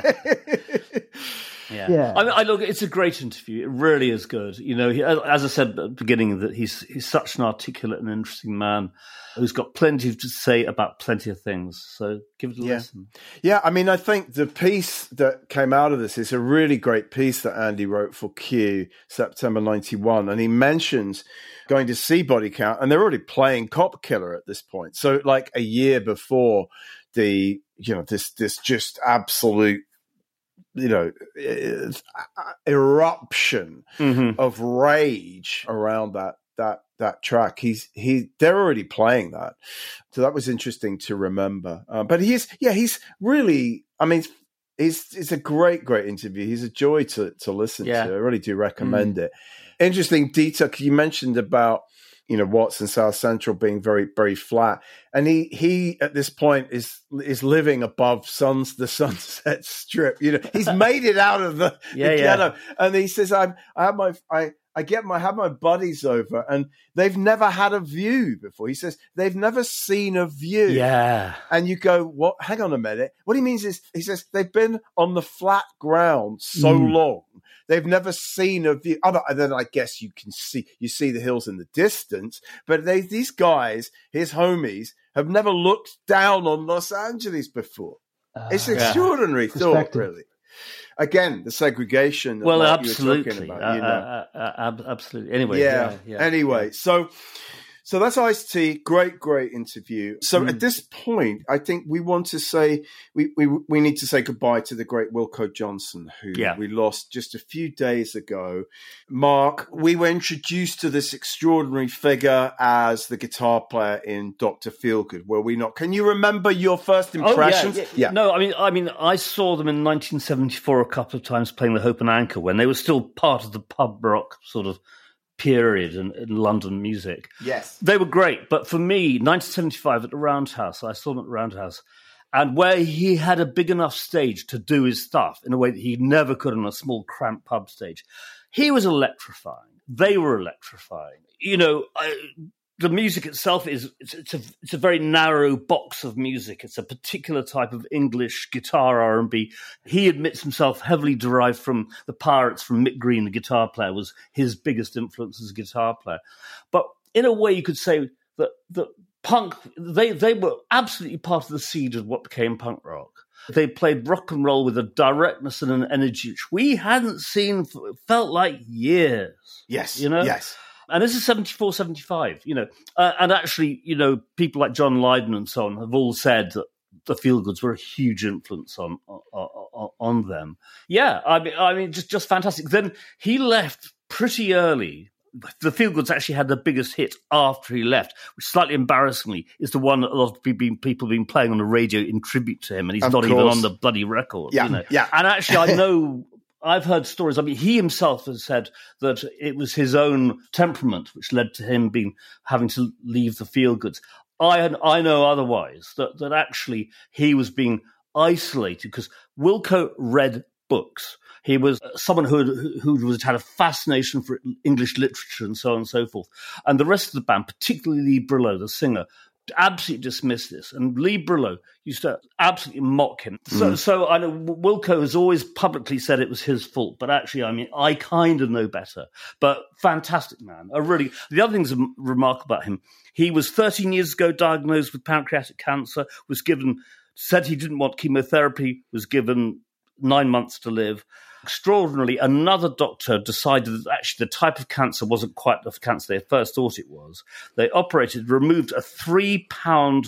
Yeah, yeah. I, mean, I look. It's a great interview. It really is good. You know, he, as I said at the beginning, that he's he's such an articulate and interesting man who's got plenty to say about plenty of things. So give it a yeah. listen. Yeah, I mean, I think the piece that came out of this is a really great piece that Andy wrote for Q, September ninety-one, and he mentions going to see Body Count, and they're already playing Cop Killer at this point. So, like a year before the, you know, this this just absolute, you know, eruption mm-hmm. of rage around that that that track. He's he they're already playing that, so that was interesting to remember. Um, but he's yeah he's really, I mean, it's it's a great great interview. He's a joy to to listen yeah. to. I really do recommend mm. it. Interesting detail, because you mentioned about, you know, Watts and South Central being very, very flat. And he, he at this point is is living above suns, the Sunset Strip. You know, he's made it out of the, yeah, the yeah. ghetto. And he says, I'm, I have my, I, I get my, have my buddies over, and they've never had a view before. He says, they've never seen a view. Yeah. And you go, what? Hang on a minute. What he means is, he says, they've been on the flat ground so mm. long. They've never seen a view. Other than, I guess, you can see, you see the hills in the distance, but they, these guys, his homies, have never looked down on Los Angeles before. Uh, it's an extraordinary yeah. thought, really. again, the segregation. That Well, Mark, absolutely, you were talking about, you know. uh, uh, uh, ab- absolutely. Anyway, yeah. yeah, yeah. Anyway, so so that's Ice-T. Great, great interview. So Mm. at this point, I think we want to say we we we need to say goodbye to the great Wilko Johnson, who Yeah. we lost just a few days ago. Mark, we were introduced to this extraordinary figure as the guitar player in Doctor Feelgood. Were we not? Can you remember your first impressions? Oh, yeah, yeah. No, I mean, I mean, I saw them in nineteen seventy-four a couple of times playing the Hope and Anchor when they were still part of the pub rock sort of period in, in London music. Yes. They were great, but for me, nineteen seventy-five at the Roundhouse, I saw them at the Roundhouse, and where he had a big enough stage to do his stuff in a way that he never could on a small, cramped pub stage. He was electrifying. They were electrifying. You know, I, the music itself is it's, it's a it's a very narrow box of music. It's a particular type of English guitar R and B. He admits himself heavily derived from the Pirates, from Mick Green, the guitar player, was his biggest influence as a guitar player. But in a way, you could say that that punk they they were absolutely part of the seed of what became punk rock. They played rock and roll with a directness and an energy which we hadn't seen for, felt like years. Yes, you know, yes. And this is seventy-four, seventy-five, you know. Uh, and actually, you know, people like John Lydon and so on have all said that the Feelgoods were a huge influence on on, on them. Yeah, I mean, I mean, just just fantastic. Then he left pretty early. The Feelgoods actually had the biggest hit after he left, which slightly embarrassingly is the one that a lot of people people have been playing on the radio in tribute to him, and he's Of not course. even on the bloody record. Yeah, you know? yeah. And actually, I know. I've heard stories. I mean, he himself has said that it was his own temperament which led to him being having to leave the Feelgoods. I I know otherwise, that, that actually he was being isolated because Wilko read books. He was someone who had, who was, had a fascination for English literature and so on and so forth. And the rest of the band, particularly Lee Brillo, the singer, absolutely dismissed this. And Lee Brillo used to absolutely mock him. So, Mm. so I know Wilko has always publicly said it was his fault, but actually, I mean, I kind of know better. But fantastic man. I really, the other things remarkable about him, he was thirteen years ago diagnosed with pancreatic cancer, was given, said he didn't want chemotherapy, was given nine months to live. Extraordinarily, another doctor decided that actually the type of cancer wasn't quite the cancer they first thought it was. They operated, removed a three pound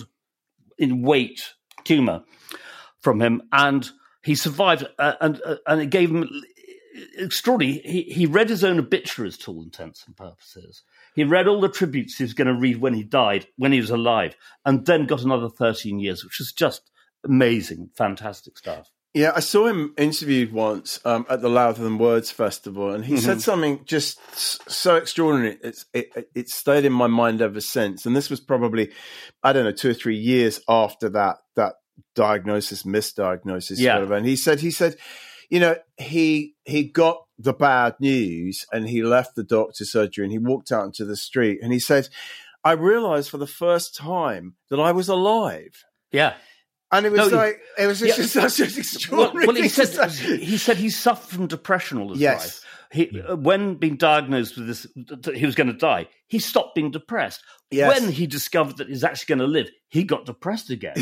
in weight tumour from him, and he survived. Uh, and uh, and it gave him extraordinary. He, he read his own obituaries to all intents and purposes. He read all the tributes he was going to read when he died, when he was alive, and then got another thirteen years, which is just amazing, fantastic stuff. Yeah, I saw him interviewed once um, at the Louder Than Words Festival, and he Mhm. said something just s- so extraordinary. It's, it, it, it stayed in my mind ever since. And this was probably, I don't know, two or three years after that that diagnosis, misdiagnosis, Yeah. whatever. And he said, he said, you know, he he got the bad news, and he left the doctor's surgery, and he walked out into the street, and he said, I realized for the first time that I was alive. Yeah. And it was No, he- like, it was just Yeah. such an Well, extraordinary well, he thing to said say. he said he suffered from depression all his Yes. life. He, uh, when being diagnosed with this, that he was going to die, he stopped being depressed. Yes. When he discovered that he's actually going to live, he got depressed again.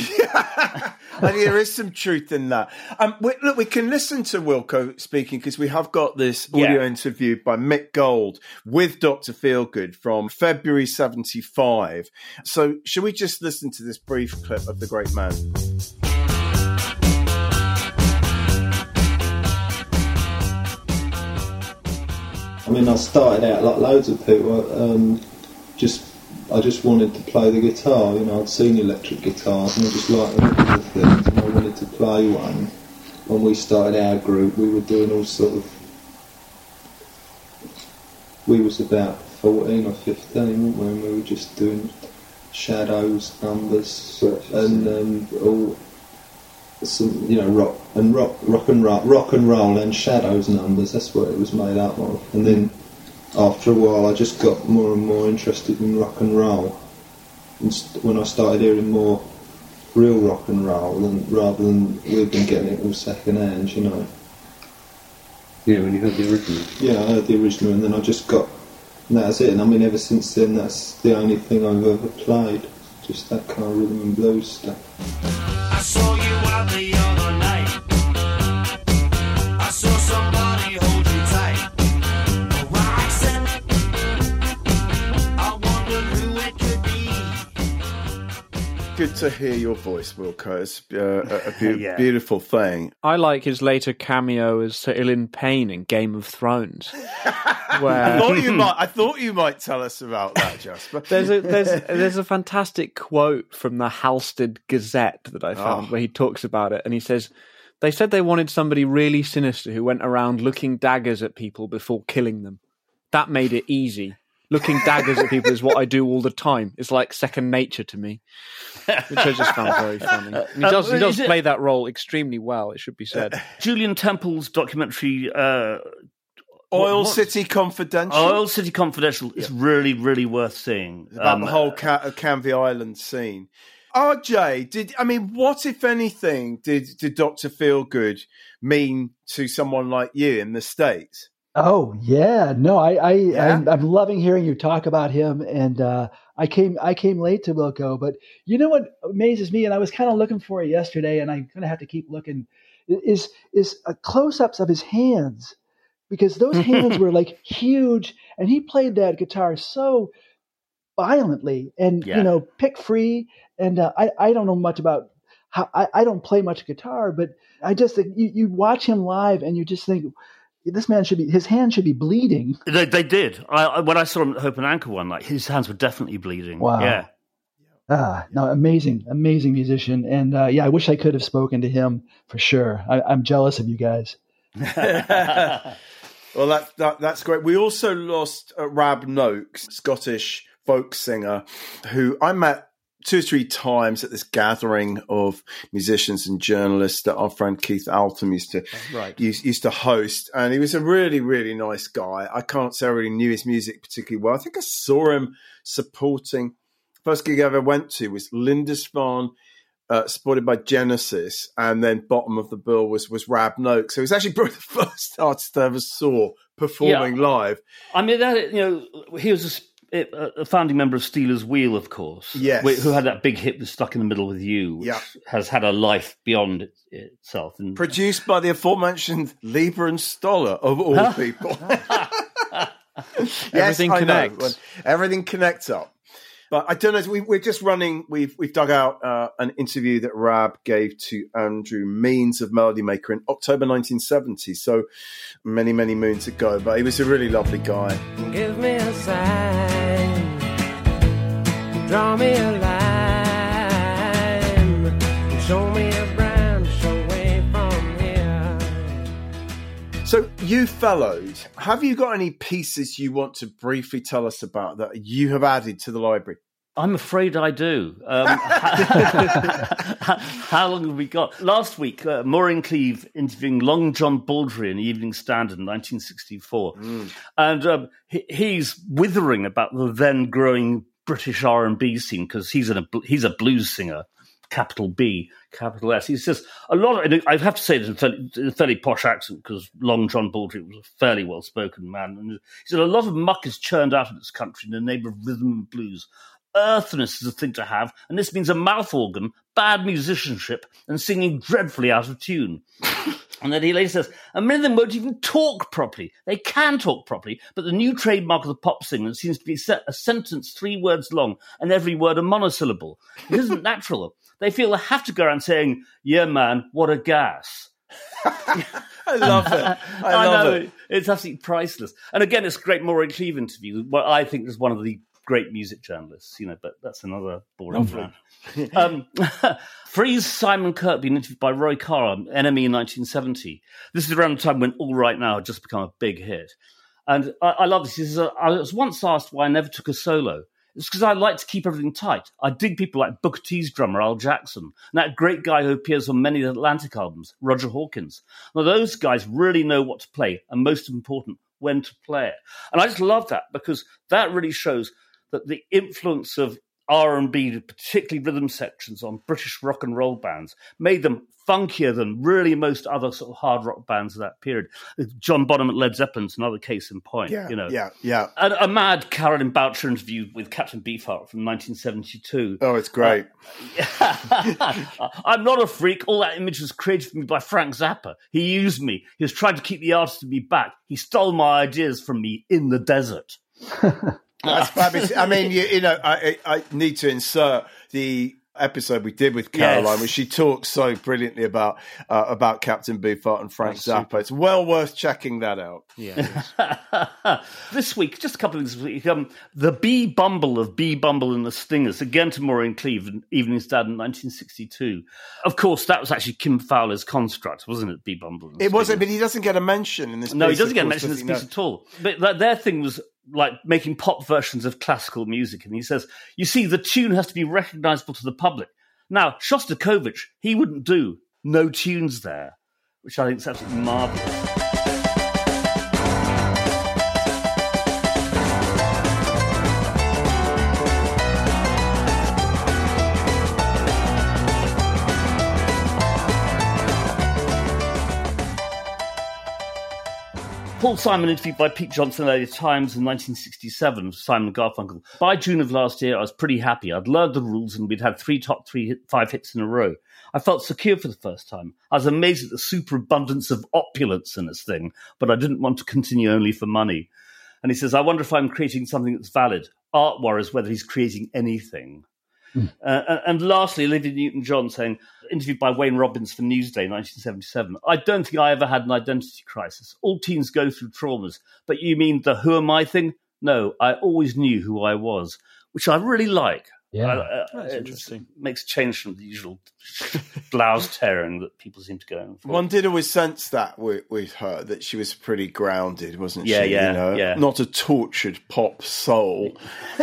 I think there is some truth in that. Um, we, look, we can listen to Wilko speaking because we have got this audio Yeah. interview by Mick Gold with Doctor Feelgood from February seventy-five. So, should we just listen to this brief clip of the great man? I mean, I started out like loads of people. Um, just, I just wanted to play the guitar. You know, I'd seen electric guitars, and I just liked the look of the things, and I wanted to play one. When we started our group, we were doing all sort of. We was about fourteen or fifteen, weren't we? And we were just doing shadows, numbers, and um, all. Some, you know, rock and rock, rock and roll, rock and roll, and shadows numbers. That's what it was made up of. And then, after a while, I just got more and more interested in rock and roll. And st- when I started hearing more real rock and roll, and rather than we've been getting it all second hand, you know. Yeah, when you heard the original. Yeah, I heard the original, and then I just got. And that's it. And I mean, ever since then, that's the only thing I've ever played. Just that kind of rhythm and blues stuff. I saw you out the other night. I saw good to hear your voice, Wilco. It's uh, a, a be- Yeah. beautiful thing. I like his later cameo as Sir Ilan Payne in Game of Thrones. Where I thought you might. I thought you might tell us about that, Jasper. There's a there's there's a fantastic quote from the Halstead Gazette that I found Oh. where he talks about it, and he says, "They said they wanted somebody really sinister who went around looking daggers at people before killing them. That made it easy. Looking daggers at people is what I do all the time. It's like second nature to me," which I just found very funny. And he does he does Is it- play that role extremely well. It should be said. Julian Temple's documentary, uh, Oil what- what- City Confidential. Oil City Confidential is really, really worth seeing. About Um, the whole Ca- Canvey Island scene. R J, did I mean what, if anything, did did Doctor Feelgood mean to someone like you in the States? Oh yeah, no, I, I Yeah? I'm, I'm loving hearing you talk about him, and uh, I came I came late to Wilco, but you know what amazes me, and I was kind of looking for it yesterday, and I'm gonna have to keep looking, is is uh, close-ups of his hands, because those hands were like huge, and he played that guitar so violently, and Yeah. you know, pick free, and uh, I I don't know much about how I, I don't play much guitar, but I just think you you watch him live, and you just think, this man should be, his hand should be bleeding. They, they did. I, I, when I saw him at Hope and Anchor one night, his hands were definitely bleeding. Wow. Yeah. Ah, no, amazing, amazing musician. And uh, yeah, I wish I could have spoken to him for sure. I, I'm jealous of you guys. Well, that, that that's great. We also lost uh, Rab Noakes, Scottish folk singer, who I met two or three times at this gathering of musicians and journalists that our friend Keith Altham used to Right. used, used to host. And he was a really, really nice guy. I can't say I really knew his music particularly well. I think I saw him supporting. First gig I ever went to was Lindisfarne, uh, supported by Genesis, and then bottom of the bill was was Rab Noakes. So it was actually probably the first artist I ever saw performing Yeah. live. I mean, that, you know, he was a, s- a founding member of Steelers Wheel, of course. Yes. wh- Who had that big hit with Stuck in the Middle with You, which Yeah. has had a life beyond it, itself. And Produced by the aforementioned Lieber and Stoller, of all people. Everything I know. connects. Everything connects up. But I don't know. We, we're just running. We've we've dug out uh, an interview that Rab gave to Andrew Means of Melody Maker in October nineteen seventy. So many many moons ago. But he was a really lovely guy. Give me a sign, draw me a line, show me a branch away from here. So you fellows, have you got any pieces you want to briefly tell us about that you have added to the library? I'm afraid I do. Um, how, how long have we got? Last week, uh, Maureen Cleave interviewing Long John Baldry in the Evening Standard in nineteen sixty-four. And um, he, he's withering about the then growing British R and B scene because he's, an, a, he's a blues singer, capital B, capital S. He says a lot of, I have to say this in a fairly, in a fairly posh accent because Long John Baldry was a fairly well-spoken man. And he said a lot of muck is churned out of this country in the name of rhythm and blues. Earthiness is a thing to have, and this means a mouth organ, bad musicianship, and singing dreadfully out of tune. And then he later says, and many of them won't even talk properly. They can talk properly, but the new trademark of the pop singer seems to be set a sentence three words long, and every word a monosyllable. It isn't natural. They feel they have to go around saying, yeah, man, what a gas. I love it. I love know, it. It's absolutely priceless. And again, it's a great Maureen Cleave interview. What I think is one of the great music journalists, you know, but that's another boring rant. um, Freeze Simon Kirk being interviewed by Roy Carr on N M E in nineteen seventy. This is around the time when All Right Now had just become a big hit. And I, I love this. He says, I was once asked why I never took a solo. It's because I like to keep everything tight. I dig people like Booker T's drummer, Al Jackson, and that great guy who appears on many Atlantic albums, Roger Hawkins. Now, those guys really know what to play, and most important, when to play it. And I just love that because that really shows that the influence of R and B, particularly rhythm sections on British rock and roll bands, made them funkier than really most other sort of hard rock bands of that period. John Bonham at Led Zeppelin's another case in point. Yeah, you know, yeah, yeah. And a mad Carolyn Boucher interview with Captain Beefheart from nineteen seventy-two. Oh, it's great. Uh, I'm not a freak. All that image was created for me by Frank Zappa. He used me. He was trying to keep the artist in me back. He stole my ideas from me in the desert. That's fabulous. I mean, you, you know, I, I need to insert the episode we did with Caroline, Yes. where she talks so brilliantly about uh, about Captain Beefheart and Frank That's Zappa. super. It's well worth checking that out. Yeah. This week, just a couple of things this week. Um, the Bee Bumble of Bee Bumble and the Stingers, again to Maureen Cleave, Evening's Dad in nineteen sixty-two. Of course, that was actually Kim Fowler's construct, wasn't it, Bee Bumble and the It wasn't, Stingers? but he doesn't get a mention in this No, piece. he doesn't of get course, mentioned in this does piece he? No. at all. But like, their thing was like making pop versions of classical music. And he says, you see, the tune has to be recognizable to the public. Now, Shostakovich, he wouldn't do no tunes there, which I think is absolutely marvellous. Paul Simon interviewed by Pete Johnson in the Times in nineteen sixty-seven of Simon Garfunkel. By June of last year, I was pretty happy. I'd learned the rules and we'd had three top three hit, five hits in a row. I felt secure for the first time. I was amazed at the superabundance of opulence in this thing, but I didn't want to continue only for money. And he says, I wonder if I'm creating something that's valid. Art worries whether he's creating anything. Mm. Uh, and, and lastly, Olivia Newton-John saying, interviewed by Wayne Robbins for Newsday, nineteen seventy-seven, I don't think I ever had an identity crisis. All teens go through traumas. But you mean the who am I thing? No, I always knew who I was, which I really like. Yeah, uh, that's it interesting. Makes change from the usual blouse tearing that people seem to go in for. One did always sense that with, with her, that she was pretty grounded, wasn't Yeah, she? yeah, you know? yeah. Not a tortured pop soul.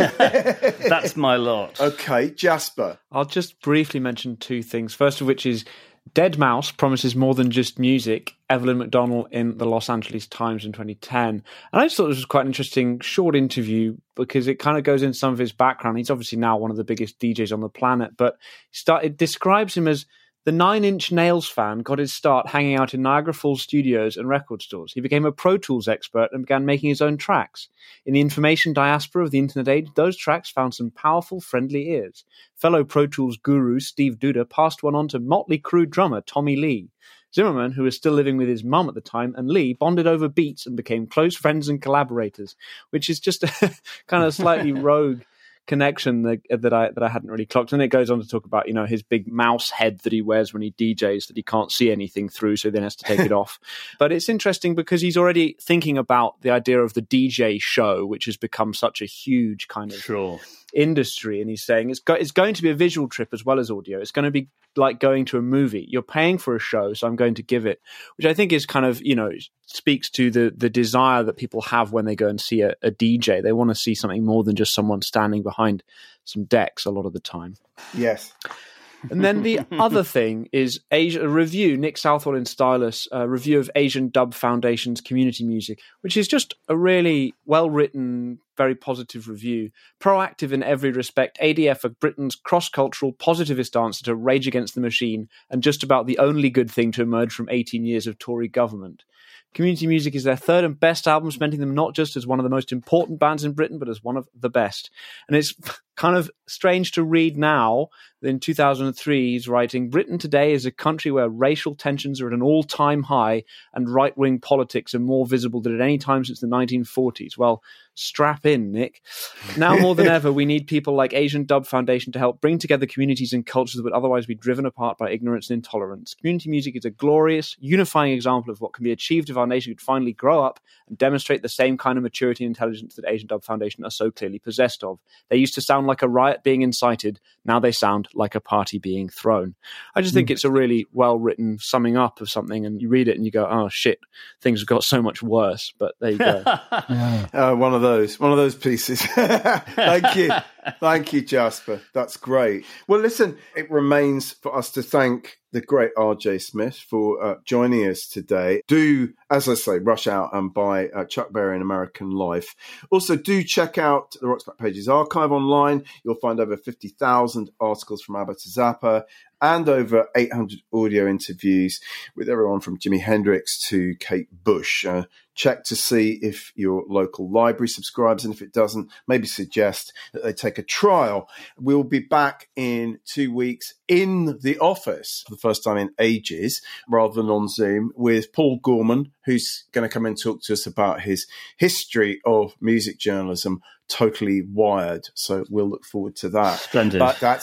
That's my lot. Okay, Jasper. I'll just briefly mention two things. First of which is Dead Mouse promises more than just music. Evelyn McDonnell in the Los Angeles Times in twenty ten. And I just thought this was quite an interesting short interview because it kind of goes into some of his background. He's obviously now one of the biggest D Js on the planet, but start, it describes him as the Nine Inch Nails fan got his start hanging out in Niagara Falls studios and record stores. He became a Pro Tools expert and began making his own tracks. In the information diaspora of the internet age, those tracks found some powerful, friendly ears. Fellow Pro Tools guru Steve Duda passed one on to Motley Crue drummer Tommy Lee. Zimmerman, who was still living with his mum at the time, and Lee bonded over beats and became close friends and collaborators, which is just a kind of slightly rogue connection that, that I that I hadn't really clocked. And it goes on to talk about, you know, his big mouse head that he wears when he D Js that he can't see anything through, so he then has to take it off. But it's interesting because he's already thinking about the idea of the D J show, which has become such a huge kind of sure. industry. And he's saying it's, go- it's going to be a visual trip as well as audio. It's going to be like going to a movie. You're paying for a show, so I'm going to give it, which I think is kind of, you know, speaks to the the desire that people have when they go and see a, a D J. They want to see something more than just someone standing behind some decks a lot of the time. Yes. And then the other thing is Asia, a review, Nick Southwell in Stylus, a review of Asian Dub Foundation's community music, which is just a really well-written, very positive review. Proactive in every respect, A D F are Britain's cross-cultural positivist answer to Rage Against the Machine and just about the only good thing to emerge from eighteen years of Tory government. Community music is their third and best album, cementing them not just as one of the most important bands in Britain, but as one of the best. And it's kind of strange to read now. In two thousand three, he's writing, Britain today is a country where racial tensions are at an all-time high and right-wing politics are more visible than at any time since the nineteen forties. Well, strap in, Nick. Now more than ever, we need people like Asian Dub Foundation to help bring together communities and cultures that would otherwise be driven apart by ignorance and intolerance. Community music is a glorious, unifying example of what can be achieved if our nation could finally grow up and demonstrate the same kind of maturity and intelligence that Asian Dub Foundation are so clearly possessed of. They used to sound like a riot being incited. Now they sound like a party being thrown. I just think mm. it's a really well-written summing up of something, and you read it and you go, oh, shit, things have got so much worse. But there you go. yeah. uh, one of those, one of those pieces. Thank you. Thank you, Jasper. That's great. Well, listen, it remains for us to thank the great R J Smith for uh, joining us today. Do, as I say, rush out and buy uh, Chuck Berry and American Life. Also, do check out the Rock's Back Pages archive online. You'll find over fifty thousand articles from ABBA to Zappa and over eight hundred audio interviews with everyone from Jimi Hendrix to Kate Bush. Uh, check to see if your local library subscribes, and if it doesn't, maybe suggest that they take a trial. We'll be back in two weeks in the office for the first time in ages, rather than on Zoom, with Paul Gorman, who's going to come and talk to us about his history of music journalism, Totally Wired. So we'll look forward to that. Splendid. But that's it.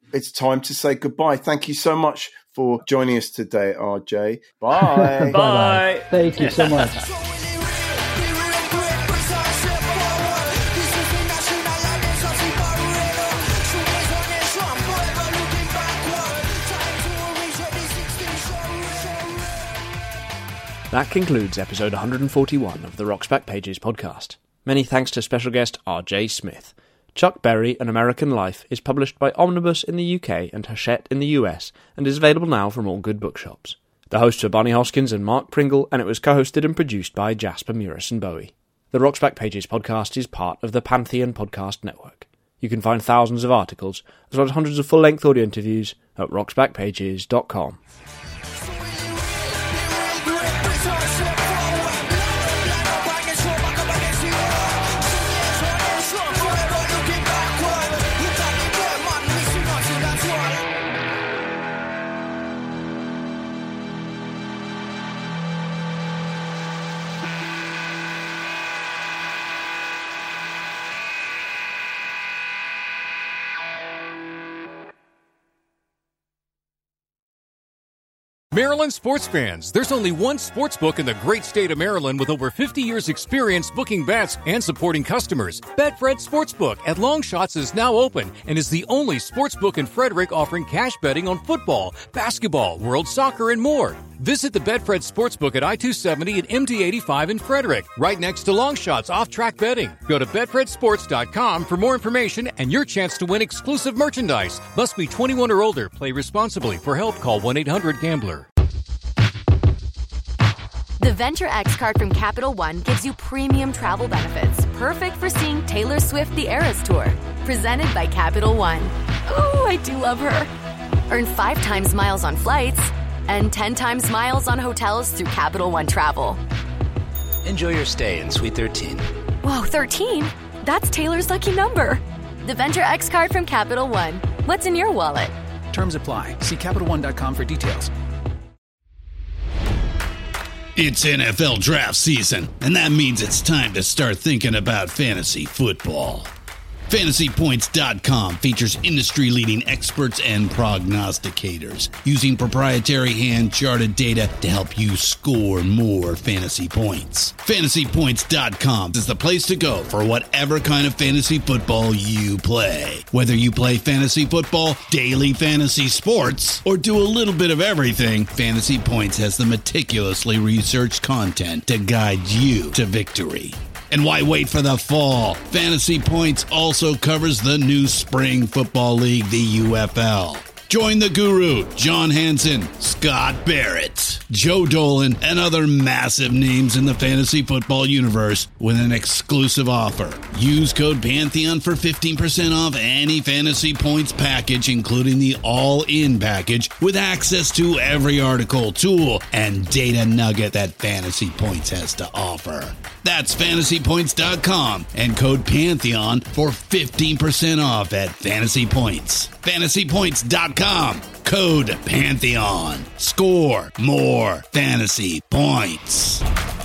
it's time to say goodbye. Thank you so much for joining us today, R J. Bye. Bye. Thank you so much. That concludes episode one hundred forty-one of the Rock's Backpages podcast. Many thanks to special guest R J Smith. Chuck Berry, An American Life is published by Omnibus in the U K and Hachette in the U S, and is available now from all good bookshops. The hosts are Barney Hoskins and Mark Pringle, and it was co-hosted and produced by Jasper Murison Bowie. The Rock's Backpages podcast is part of the Pantheon Podcast Network. You can find thousands of articles, as well as hundreds of full-length audio interviews, at rocks backpages dot com. Maryland sports fans, there's only one sports book in the great state of Maryland with over fifty years experience booking bets and supporting customers. Betfred Sportsbook at Longshots is now open and is the only sportsbook in Frederick offering cash betting on football, basketball, world soccer, and more. Visit the Betfred Sportsbook at I two seventy and M D eighty-five in Frederick, right next to Longshots off-track betting. Go to betfred sports dot com for more information and your chance to win exclusive merchandise. Must be twenty-one or older. Play responsibly. For help, call one eight hundred gambler. The Venture X card from Capital One gives you premium travel benefits, perfect for seeing Taylor Swift The Eras Tour. Presented by Capital One. Ooh, I do love her. Earn five times miles on flights and ten times miles on hotels through Capital One Travel. Enjoy your stay in Suite thirteen. Whoa, thirteen? That's Taylor's lucky number. The Venture X card from Capital One. What's in your wallet? Terms apply. See Capital One dot com for details. It's N F L draft season, and that means it's time to start thinking about fantasy football. Fantasy Points dot com features industry-leading experts and prognosticators using proprietary hand-charted data to help you score more fantasy points. Fantasy Points dot com is the place to go for whatever kind of fantasy football you play. Whether you play fantasy football, daily fantasy sports, or do a little bit of everything, Fantasy Points has the meticulously researched content to guide you to victory. And why wait for the fall? Fantasy Points also covers the new spring football league, the U F L. Join the guru, John Hansen, Scott Barrett, Joe Dolan, and other massive names in the fantasy football universe with an exclusive offer. Use code Pantheon for fifteen percent off any Fantasy Points package, including the all-in package, with access to every article, tool, and data nugget that Fantasy Points has to offer. That's Fantasy Points dot com and code Pantheon for fifteen percent off at Fantasy Points. Fantasy Points dot com, code Pantheon. Score more fantasy points.